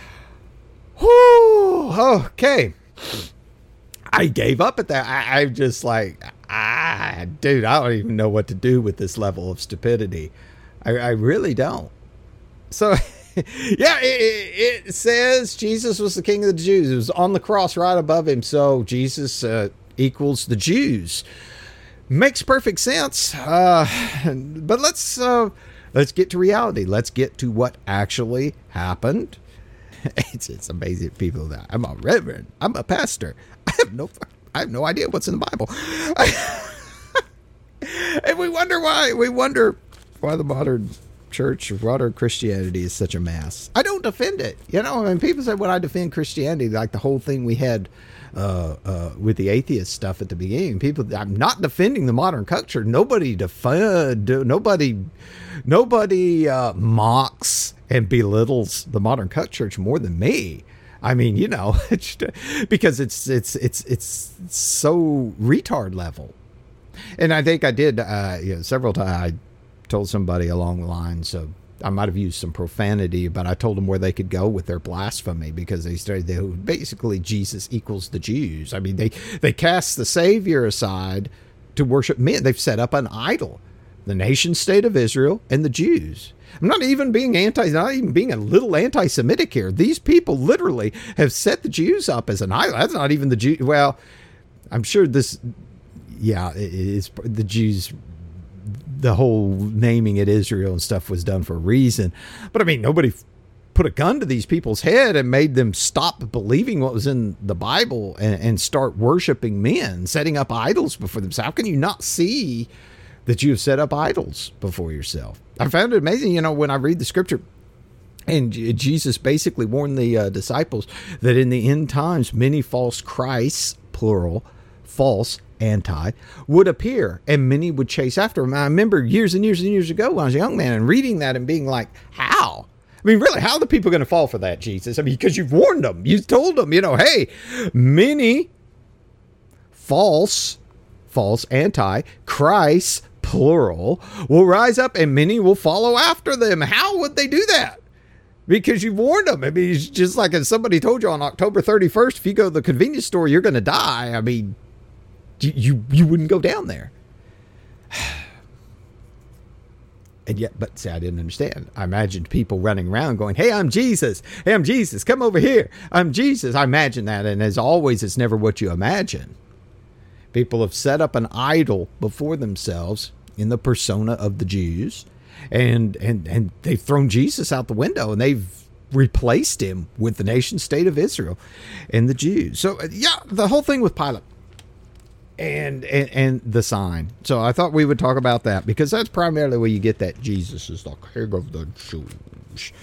Whew, okay. I gave up at that. I, I'm just like, ah, dude, I don't even know what to do with this level of stupidity. I, I really don't. So, yeah, it, it says Jesus was the King of the Jews. It was on the cross right above him. So Jesus uh, equals the Jews. Makes perfect sense. Uh, but let's uh, let's get to reality. Let's get to what actually happened. It's, it's amazing people that I'm a reverend. I'm a pastor. I have no, I have no idea what's in the Bible. And we wonder why, we wonder why the modern church, modern Christianity is such a mess. I don't defend it. You know, I mean, people say when I defend Christianity, like the whole thing we had uh, uh, with the atheist stuff at the beginning, people, I'm not defending the modern culture. Nobody defend, nobody, nobody uh, mocks and belittles the modern cut church more than me. I mean, you know, it's, because it's, it's, it's, it's so retard level. And I think I did, uh, you know, several times I told somebody along the lines of, I might have used some profanity, but I told them where they could go with their blasphemy, because they started, they basically Jesus equals the Jews. I mean, they, they cast the Savior aside to worship men. They've set up an idol, the nation state of Israel and the Jews. I'm not even being anti, not even being a little anti-Semitic here. These people literally have set the Jews up as an idol. That's not even the Jew. Well, I'm sure this, yeah, it is the Jews. The whole naming it Israel and stuff was done for a reason. But I mean, nobody put a gun to these people's head and made them stop believing what was in the Bible and, and start worshiping men, setting up idols before themselves. How can you not see that you have set up idols before yourself? I found it amazing, you know, when I read the scripture, and Jesus basically warned the uh, disciples that in the end times, many false Christs, plural, false, anti, would appear, and many would chase after him. I remember years and years and years ago when I was a young man and reading that and being like, how? I mean, really, how are the people going to fall for that, Jesus? I mean, because you've warned them. You told them, you know, hey, many false, false, anti, Christ, plural, will rise up and many will follow after them. How would they do that? Because you warned them. I mean, it's just like if somebody told you on October thirty-first, if you go to the convenience store, you're going to die. I mean, You, you you wouldn't go down there. And yet, but see, I didn't understand. I imagined people running around going, hey, I'm Jesus. Hey, I'm Jesus. Come over here. I'm Jesus. I imagine that. And as always, it's never what you imagine. People have set up an idol before themselves in the persona of the Jews. And, and, and they've thrown Jesus out the window, and they've replaced him with the nation state of Israel and the Jews. So, yeah, the whole thing with Pilate. And, and and the sign. So I thought we would talk about that, because that's primarily where you get that Jesus is the king of the Jews.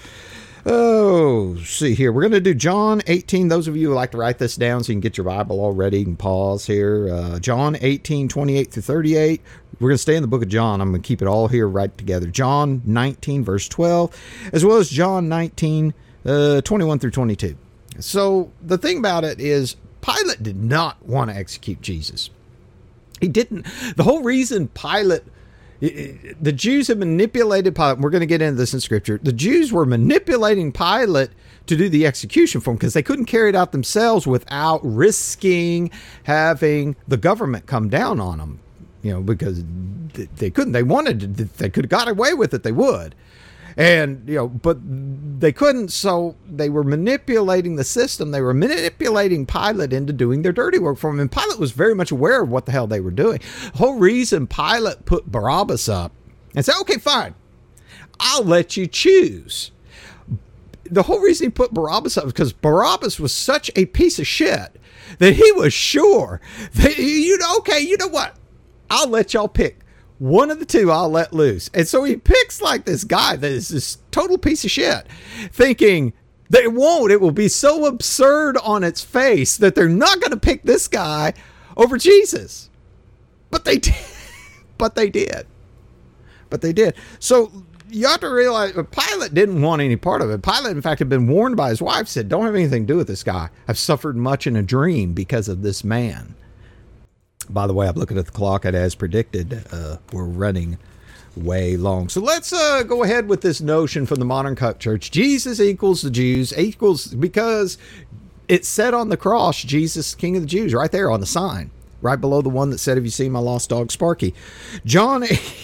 Oh, see here. We're going to do John eighteen. Those of you who like to write this down so you can get your Bible all ready, you can pause here. Uh, John eighteen, twenty-eight through thirty-eight. We're going to stay in the book of John. I'm going to keep it all here right together. John nineteen, verse twelve, as well as John nineteen, uh, twenty-one through twenty-two. So the thing about it is, Pilate did not want to execute Jesus. He didn't. The whole reason Pilate, the Jews had manipulated Pilate. We're going to get into this in Scripture. The Jews were manipulating Pilate to do the execution for him because they couldn't carry it out themselves without risking having the government come down on them. You know, because they couldn't. They wanted to. They could have got away with it. They would. And, you know, but they couldn't, so they were manipulating the system. They were manipulating Pilate into doing their dirty work for him. And Pilate was very much aware of what the hell they were doing. The whole reason Pilate put Barabbas up and said, okay, fine, I'll let you choose. The whole reason he put Barabbas up was because Barabbas was such a piece of shit that he was sure that, you know, okay, you know what? I'll let y'all pick. One of the two I'll let loose. And so he picks like this guy that is this total piece of shit, thinking they won't. It will be so absurd on its face that they're not going to pick this guy over Jesus. But they did. But they did. But they did. So you have to realize Pilate didn't want any part of it. Pilate, in fact, had been warned by his wife, said, don't have anything to do with this guy. I've suffered much in a dream because of this man. By the way, I'm looking at the clock, and as predicted, uh, we're running way long. So let's uh, go ahead with this notion from the modern cut church. Jesus equals the Jews, equals, because it said on the cross, Jesus, King of the Jews, right there on the sign, right below the one that said, have you seen my lost dog, Sparky? John...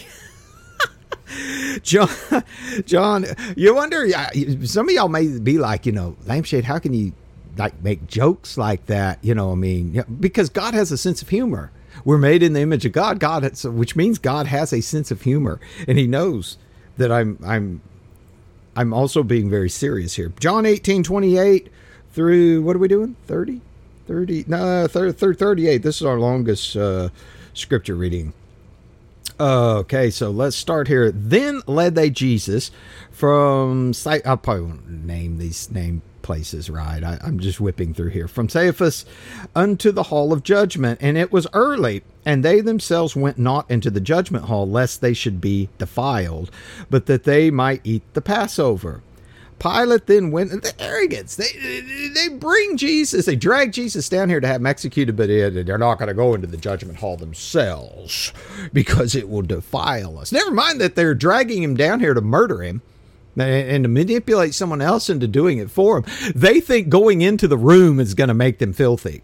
John, John, you wonder, some of y'all may be like, you know, Lampshade, how can you like make jokes like that? You know, I mean, because God has a sense of humor. We're made in the image of God. God, has, which means God has a sense of humor, and He knows that I'm, I'm, I'm also being very serious here. John eighteen, twenty-eight through, what are we doing? thirty, thirty, no, thirty-eight. This is our longest uh, scripture reading. Okay, so let's start here. Then led they Jesus from, I probably won't name these name places right. I, I'm just whipping through here. From Caiaphas unto the hall of judgment, and it was early, and they themselves went not into the judgment hall, lest they should be defiled, but that they might eat the Passover. Pilate then went, the arrogance, they they bring Jesus, they drag Jesus down here to have him executed, but they're not going to go into the judgment hall themselves because it will defile us. Never mind that they're dragging him down here to murder him and to manipulate someone else into doing it for him. They think going into the room is going to make them filthy.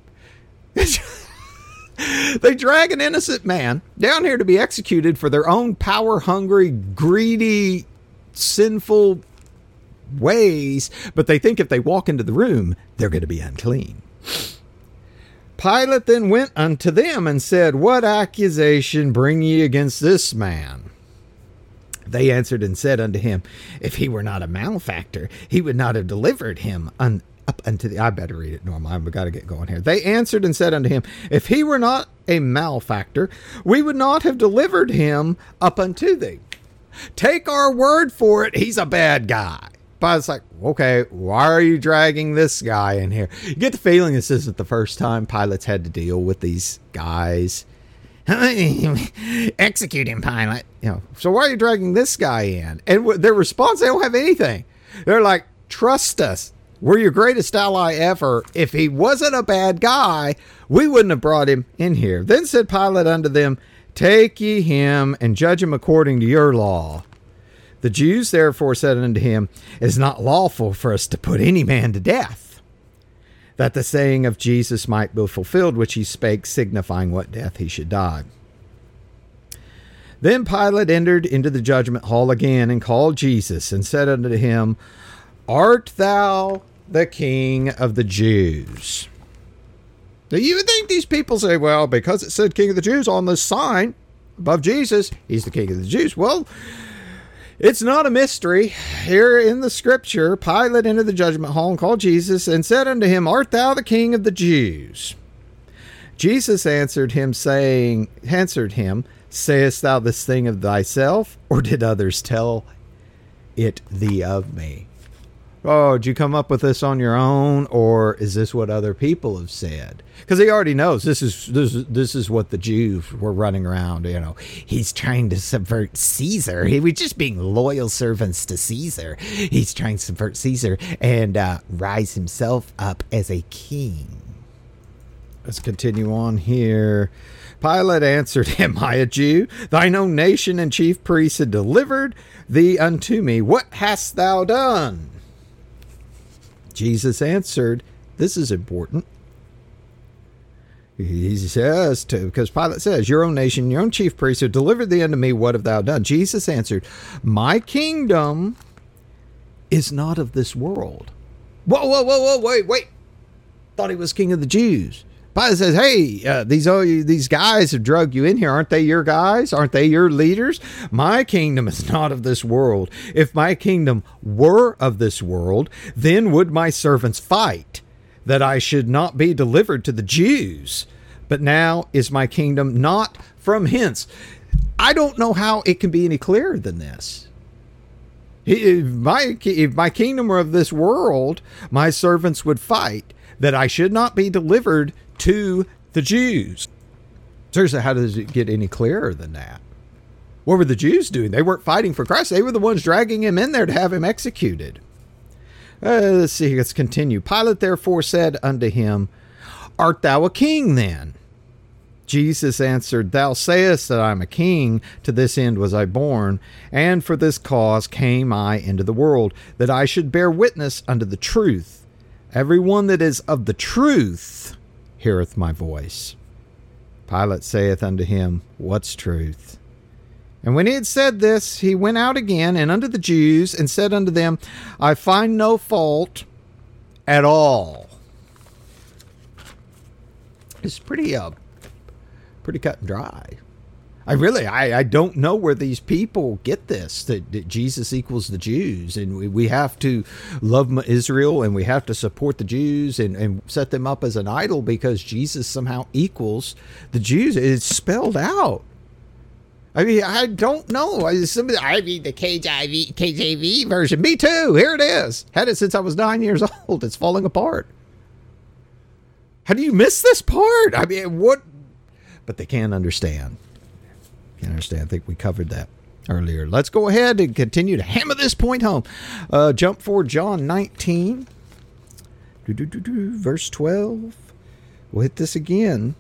They drag an innocent man down here to be executed for their own power-hungry, greedy, sinful ways, but they think if they walk into the room, they're going to be unclean. Pilate then went unto them and said, What accusation bring ye against this man? They answered and said unto him, If he were not a malefactor, he would not have delivered him un- up unto the... I better read it, Norma. I've got to get going here. They answered and said unto him, If he were not a malefactor, we would not have delivered him up unto thee. Take our word for it, he's a bad guy. But it's like, okay, why are you dragging this guy in here? You get the feeling this isn't the first time Pilate's had to deal with these guys. Execute him, Pilate. You know, so why are you dragging this guy in? And their response, they don't have anything. They're like, trust us. We're your greatest ally ever. If he wasn't a bad guy, we wouldn't have brought him in here. Then said Pilate unto them, Take ye him and judge him according to your law. The Jews therefore said unto him, It is not lawful for us to put any man to death, that the saying of Jesus might be fulfilled, which he spake, signifying what death he should die. Then Pilate entered into the judgment hall again, and called Jesus, and said unto him, Art thou the King of the Jews? Do you think these people say, well, because it said King of the Jews on the sign above Jesus, he's the King of the Jews? Well, it's not a mystery. Here in the scripture, Pilate entered the judgment hall and called Jesus and said unto him, Art thou the King of the Jews? Jesus answered him, saying, answered him, Sayest thou this thing of thyself, or did others tell it thee of me? Oh, did you come up with this on your own, or is this what other people have said? Because he already knows this is this is this is what the Jews were running around. You know, he's trying to subvert Caesar. He was just being loyal servants to Caesar. He's trying to subvert Caesar and uh, rise himself up as a king. Let's continue on here. Pilate answered, Am I a Jew? Thine own nation and chief priests had delivered thee unto me. What hast thou done? Jesus answered, this is important. He says, to, because Pilate says, Your own nation, your own chief priests have delivered thee unto me. What have thou done? Jesus answered, My kingdom is not of this world. Whoa, whoa, whoa, whoa, wait, wait. Thought he was king of the Jews. Pilate says, hey, uh, these oh, these guys have drugged you in here. Aren't they your guys? Aren't they your leaders? My kingdom is not of this world. If my kingdom were of this world, then would my servants fight, that I should not be delivered to the Jews. But now is my kingdom not from hence. I don't know how it can be any clearer than this. If my, if my kingdom were of this world, my servants would fight, that I should not be delivered to the Jews. Seriously, how does it get any clearer than that? What were the Jews doing? They weren't fighting for Christ. They were the ones dragging him in there to have him executed. Uh, let's see, let's continue. Pilate therefore said unto him, Art thou a king then? Jesus answered, Thou sayest that I am a king. To this end was I born, and for this cause came I into the world, that I should bear witness unto the truth. Every one that is of the truth heareth my voice. Pilate saith unto him, What's truth? And when he had said this, he went out again and unto the Jews, and said unto them, I find no fault at all. It's pretty, uh, pretty cut and dry. I really, I, I don't know where these people get this, that, that Jesus equals the Jews, and we, we have to love Israel, and we have to support the Jews and, and set them up as an idol because Jesus somehow equals the Jews. It's spelled out. I mean, I don't know. I, somebody, I read the K J V, K J V version. Me too. Here it is. Had it since I was nine years old. It's falling apart. How do you miss this part? I mean, what? But they can't understand. Can't understand. I think we covered that earlier. Let's go ahead and continue to hammer this point home. Uh, jump forward, John nineteen, do, do, do, do, verse twelve. We'll hit this again.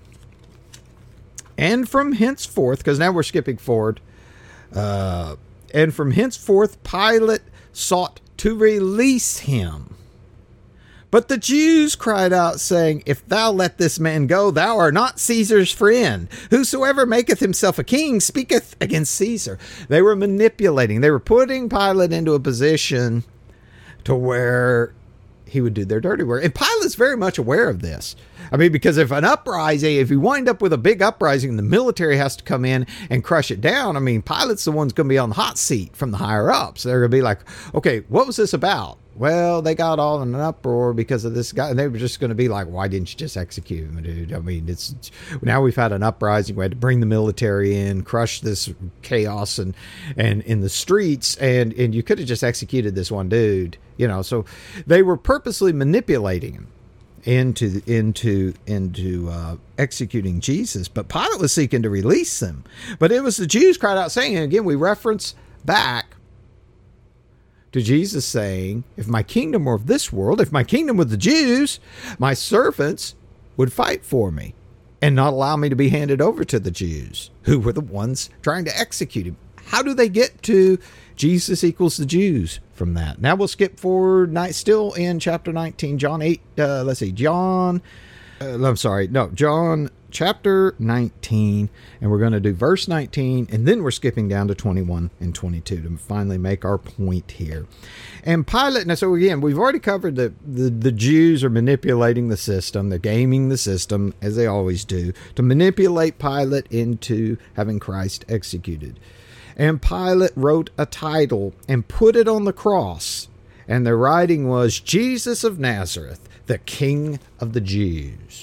And from henceforth, because now we're skipping forward, uh, and from henceforth Pilate sought to release him. But the Jews cried out, saying, If thou let this man go, thou art not Caesar's friend. Whosoever maketh himself a king speaketh against Caesar. They were manipulating. They were putting Pilate into a position to where he would do their dirty work. And Pilate's very much aware of this. I mean, because if an uprising, if you wind up with a big uprising, the military has to come in and crush it down. I mean, Pilate's the one's going to be on the hot seat from the higher ups. They're going to be like, okay, what was this about? Well, they got all in an uproar because of this guy. And they were just going to be like, why didn't you just execute him, dude? I mean, it's now we've had an uprising. We had to bring the military in, crush this chaos and and in the streets. And, and you could have just executed this one dude, you know. So they were purposely manipulating him into into into uh, executing Jesus. But Pilate was seeking to release them. But it was the Jews cried out saying, and again, we reference back to Jesus saying, if my kingdom were of this world, if my kingdom were the Jews, my servants would fight for me and not allow me to be handed over to the Jews, who were the ones trying to execute him. How do they get to Jesus equals the Jews from that? Now we'll skip forward, still in chapter nineteen, John eight, uh, let's see, John, uh, I'm sorry, no, John chapter nineteen, and we're going to do verse nineteen, and then we're skipping down to twenty-one and twenty-two to finally make our point here. And Pilate, now so again, we've already covered that the, the Jews are manipulating the system, they're gaming the system, as they always do, to manipulate Pilate into having Christ executed. And Pilate wrote a title and put it on the cross, and the writing was, Jesus of Nazareth, the King of the Jews.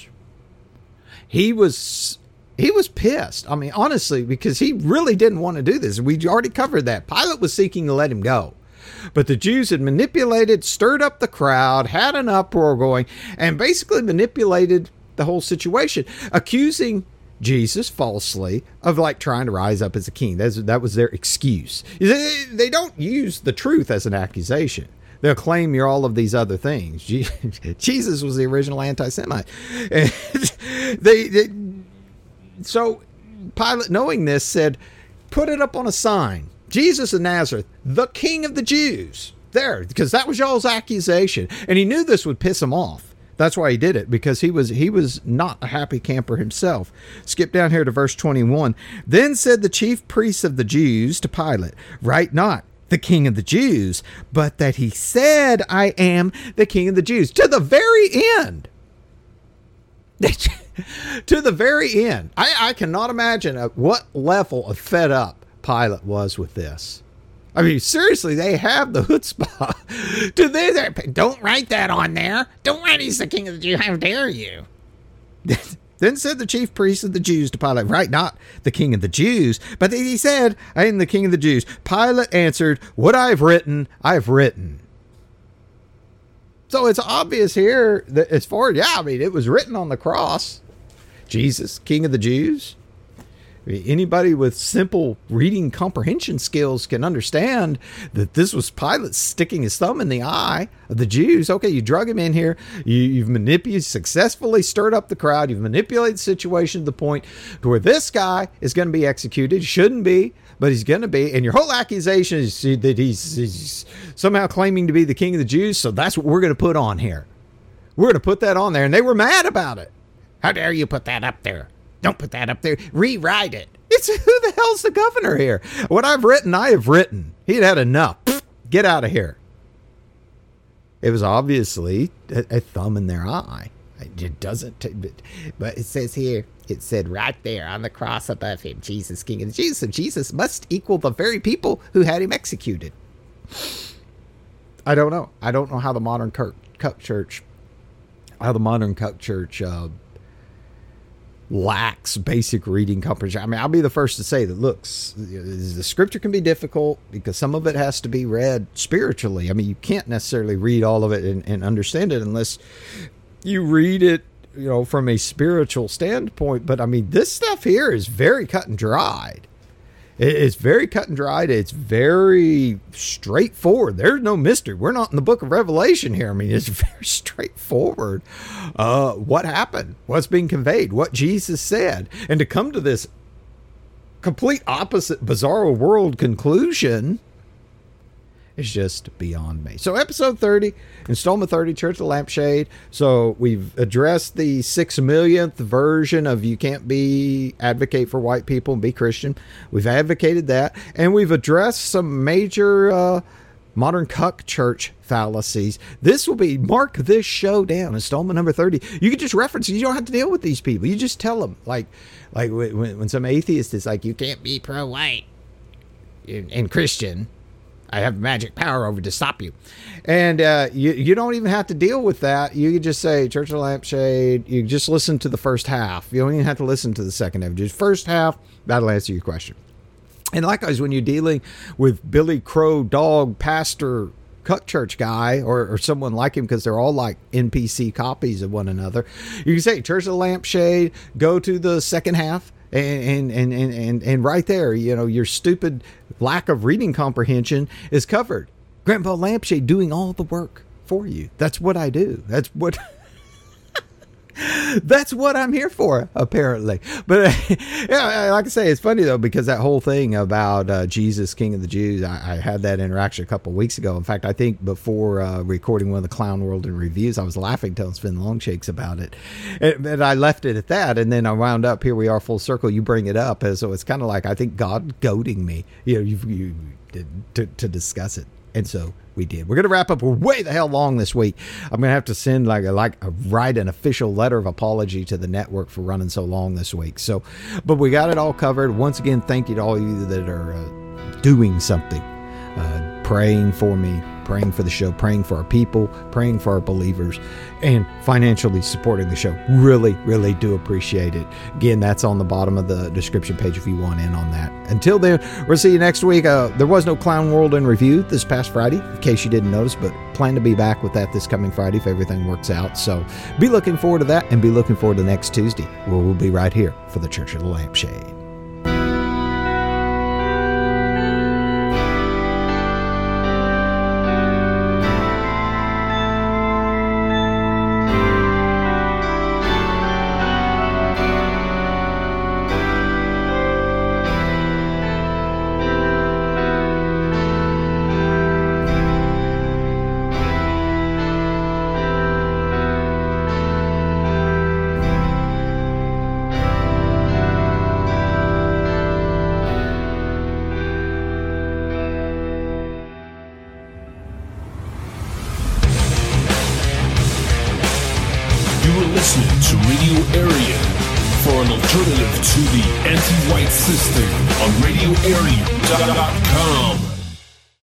He was he was pissed. I mean, honestly, because he really didn't want to do this. We already covered that. Pilate was seeking to let him go. But the Jews had manipulated, stirred up the crowd, had an uproar going, and basically manipulated the whole situation, accusing Jesus falsely of like trying to rise up as a king. That's, that was their excuse. They, they don't use the truth as an accusation. They'll claim you're all of these other things. Jesus was the original anti-Semite. they, they, so Pilate, knowing this, said, put it up on a sign. Jesus of Nazareth, the King of the Jews. There, because that was y'all's accusation. And he knew this would piss him off. That's why he did it, because he was he was not a happy camper himself. Skip down here to verse twenty-one. Then said the chief priests of the Jews to Pilate, write not the King of the Jews, but that he said, I am the King of the Jews. To the very end. To the very end. I, I cannot imagine at what level of fed up Pilate was with this. I mean, seriously, they have the chutzpah. Do they? Don't write that on there. Don't write he's the King of the Jews. How dare you? Then said the chief priests of the Jews to Pilate, write not the King of the Jews, but that he said, I am the King of the Jews. Pilate answered, what I have written, I have written. So it's obvious here that as far as, yeah, I mean, it was written on the cross. Jesus, King of the Jews. Anybody with simple reading comprehension skills can understand that this was Pilate sticking his thumb in the eye of the Jews. Okay, you drug him in here. You, you've manipulated, successfully stirred up the crowd. You've manipulated the situation to the point to where this guy is going to be executed. He shouldn't be, but he's going to be. And your whole accusation is that he's, he's somehow claiming to be the King of the Jews. So that's what we're going to put on here. We're going to put that on there. And they were mad about it. How dare you put that up there? Don't put that up there. Rewrite it. It's who the hell's the governor here? What I've written, I have written. He'd had enough. Get out of here. It was obviously a, a thumb in their eye. It doesn't, t- but, but it says here, it said right there on the cross above him, Jesus, King of the Jews. So Jesus must equal the very people who had him executed. I don't know. I don't know how the modern Cup Church, how the modern Cup Church, uh, lacks basic reading comprehension. I mean, I'll be the first to say that, look, the scripture can be difficult because some of it has to be read spiritually. I mean, you can't necessarily read all of it and, and understand it unless you read it, you know, from a spiritual standpoint. But I mean, this stuff here is very cut and dried. It's very cut and dried. It's very straightforward. There's no mystery. We're not in the book of Revelation here. I mean, it's very straightforward. Uh, what happened? What's being conveyed? What Jesus said? And to come to this complete opposite, bizarre world conclusion is just beyond me. So episode thirty, installment thirty, Church of the Lampshade. So we've addressed the six millionth version of you can't be advocate for white people and be Christian. We've advocated that. And we've addressed some major uh, modern cuck church fallacies. This will be, mark this show down, installment number thirty. You can just reference it. You don't have to deal with these people. You just tell them. Like, like when, when some atheist is like, you can't be pro-white and, and Christian. I have magic power over to stop you. And uh, you, you don't even have to deal with that. You can just say, Church of the Lampshade. You just listen to the first half. You don't even have to listen to the second half. Just first half, that'll answer your question. And likewise, when you're dealing with Billy Crow, dog, pastor, cuck church guy, or, or someone like him, because they're all like N P C copies of one another, you can say, Church of the Lampshade, go to the second half. And, and, and, and, and right there, you know, your stupid lack of reading comprehension is covered. Grandpa Lampshade doing all the work for you. That's what I do. That's what... That's what I'm here for, apparently. But uh, yeah, like I say, it's funny though, because that whole thing about uh, Jesus, King of the Jews, I, I had that interaction a couple of weeks ago. In fact, I think before uh, recording one of the Clown World in Reviews, I was laughing telling Sven Longshakes about it, and, and I left it at that. And then I wound up, here we are, full circle. You bring it up, and so it's kind of like I think God goading me, you know, you, you did, to to discuss it. And so we did. We're going to wrap up. We're way the hell long this week. I'm going to have to send like a, like a, write an official letter of apology to the network for running so long this week. So, but we got it all covered. Once again, thank you to all of you that are uh, doing something, uh, praying for me, praying for the show, praying for our people, praying for our believers, and financially supporting the show. Really, really do appreciate it. Again, that's on the bottom of the description page if you want in on that. Until then, we'll see you next week. Uh, there was no Clown World in Review this past Friday, in case you didn't notice, but plan to be back with that this coming Friday if everything works out. So be looking forward to that, and be looking forward to next Tuesday, where we'll be right here for the Church of the Lampshade. Listening to Radio Aryan for an alternative to the anti-white system on radio aryan dot com.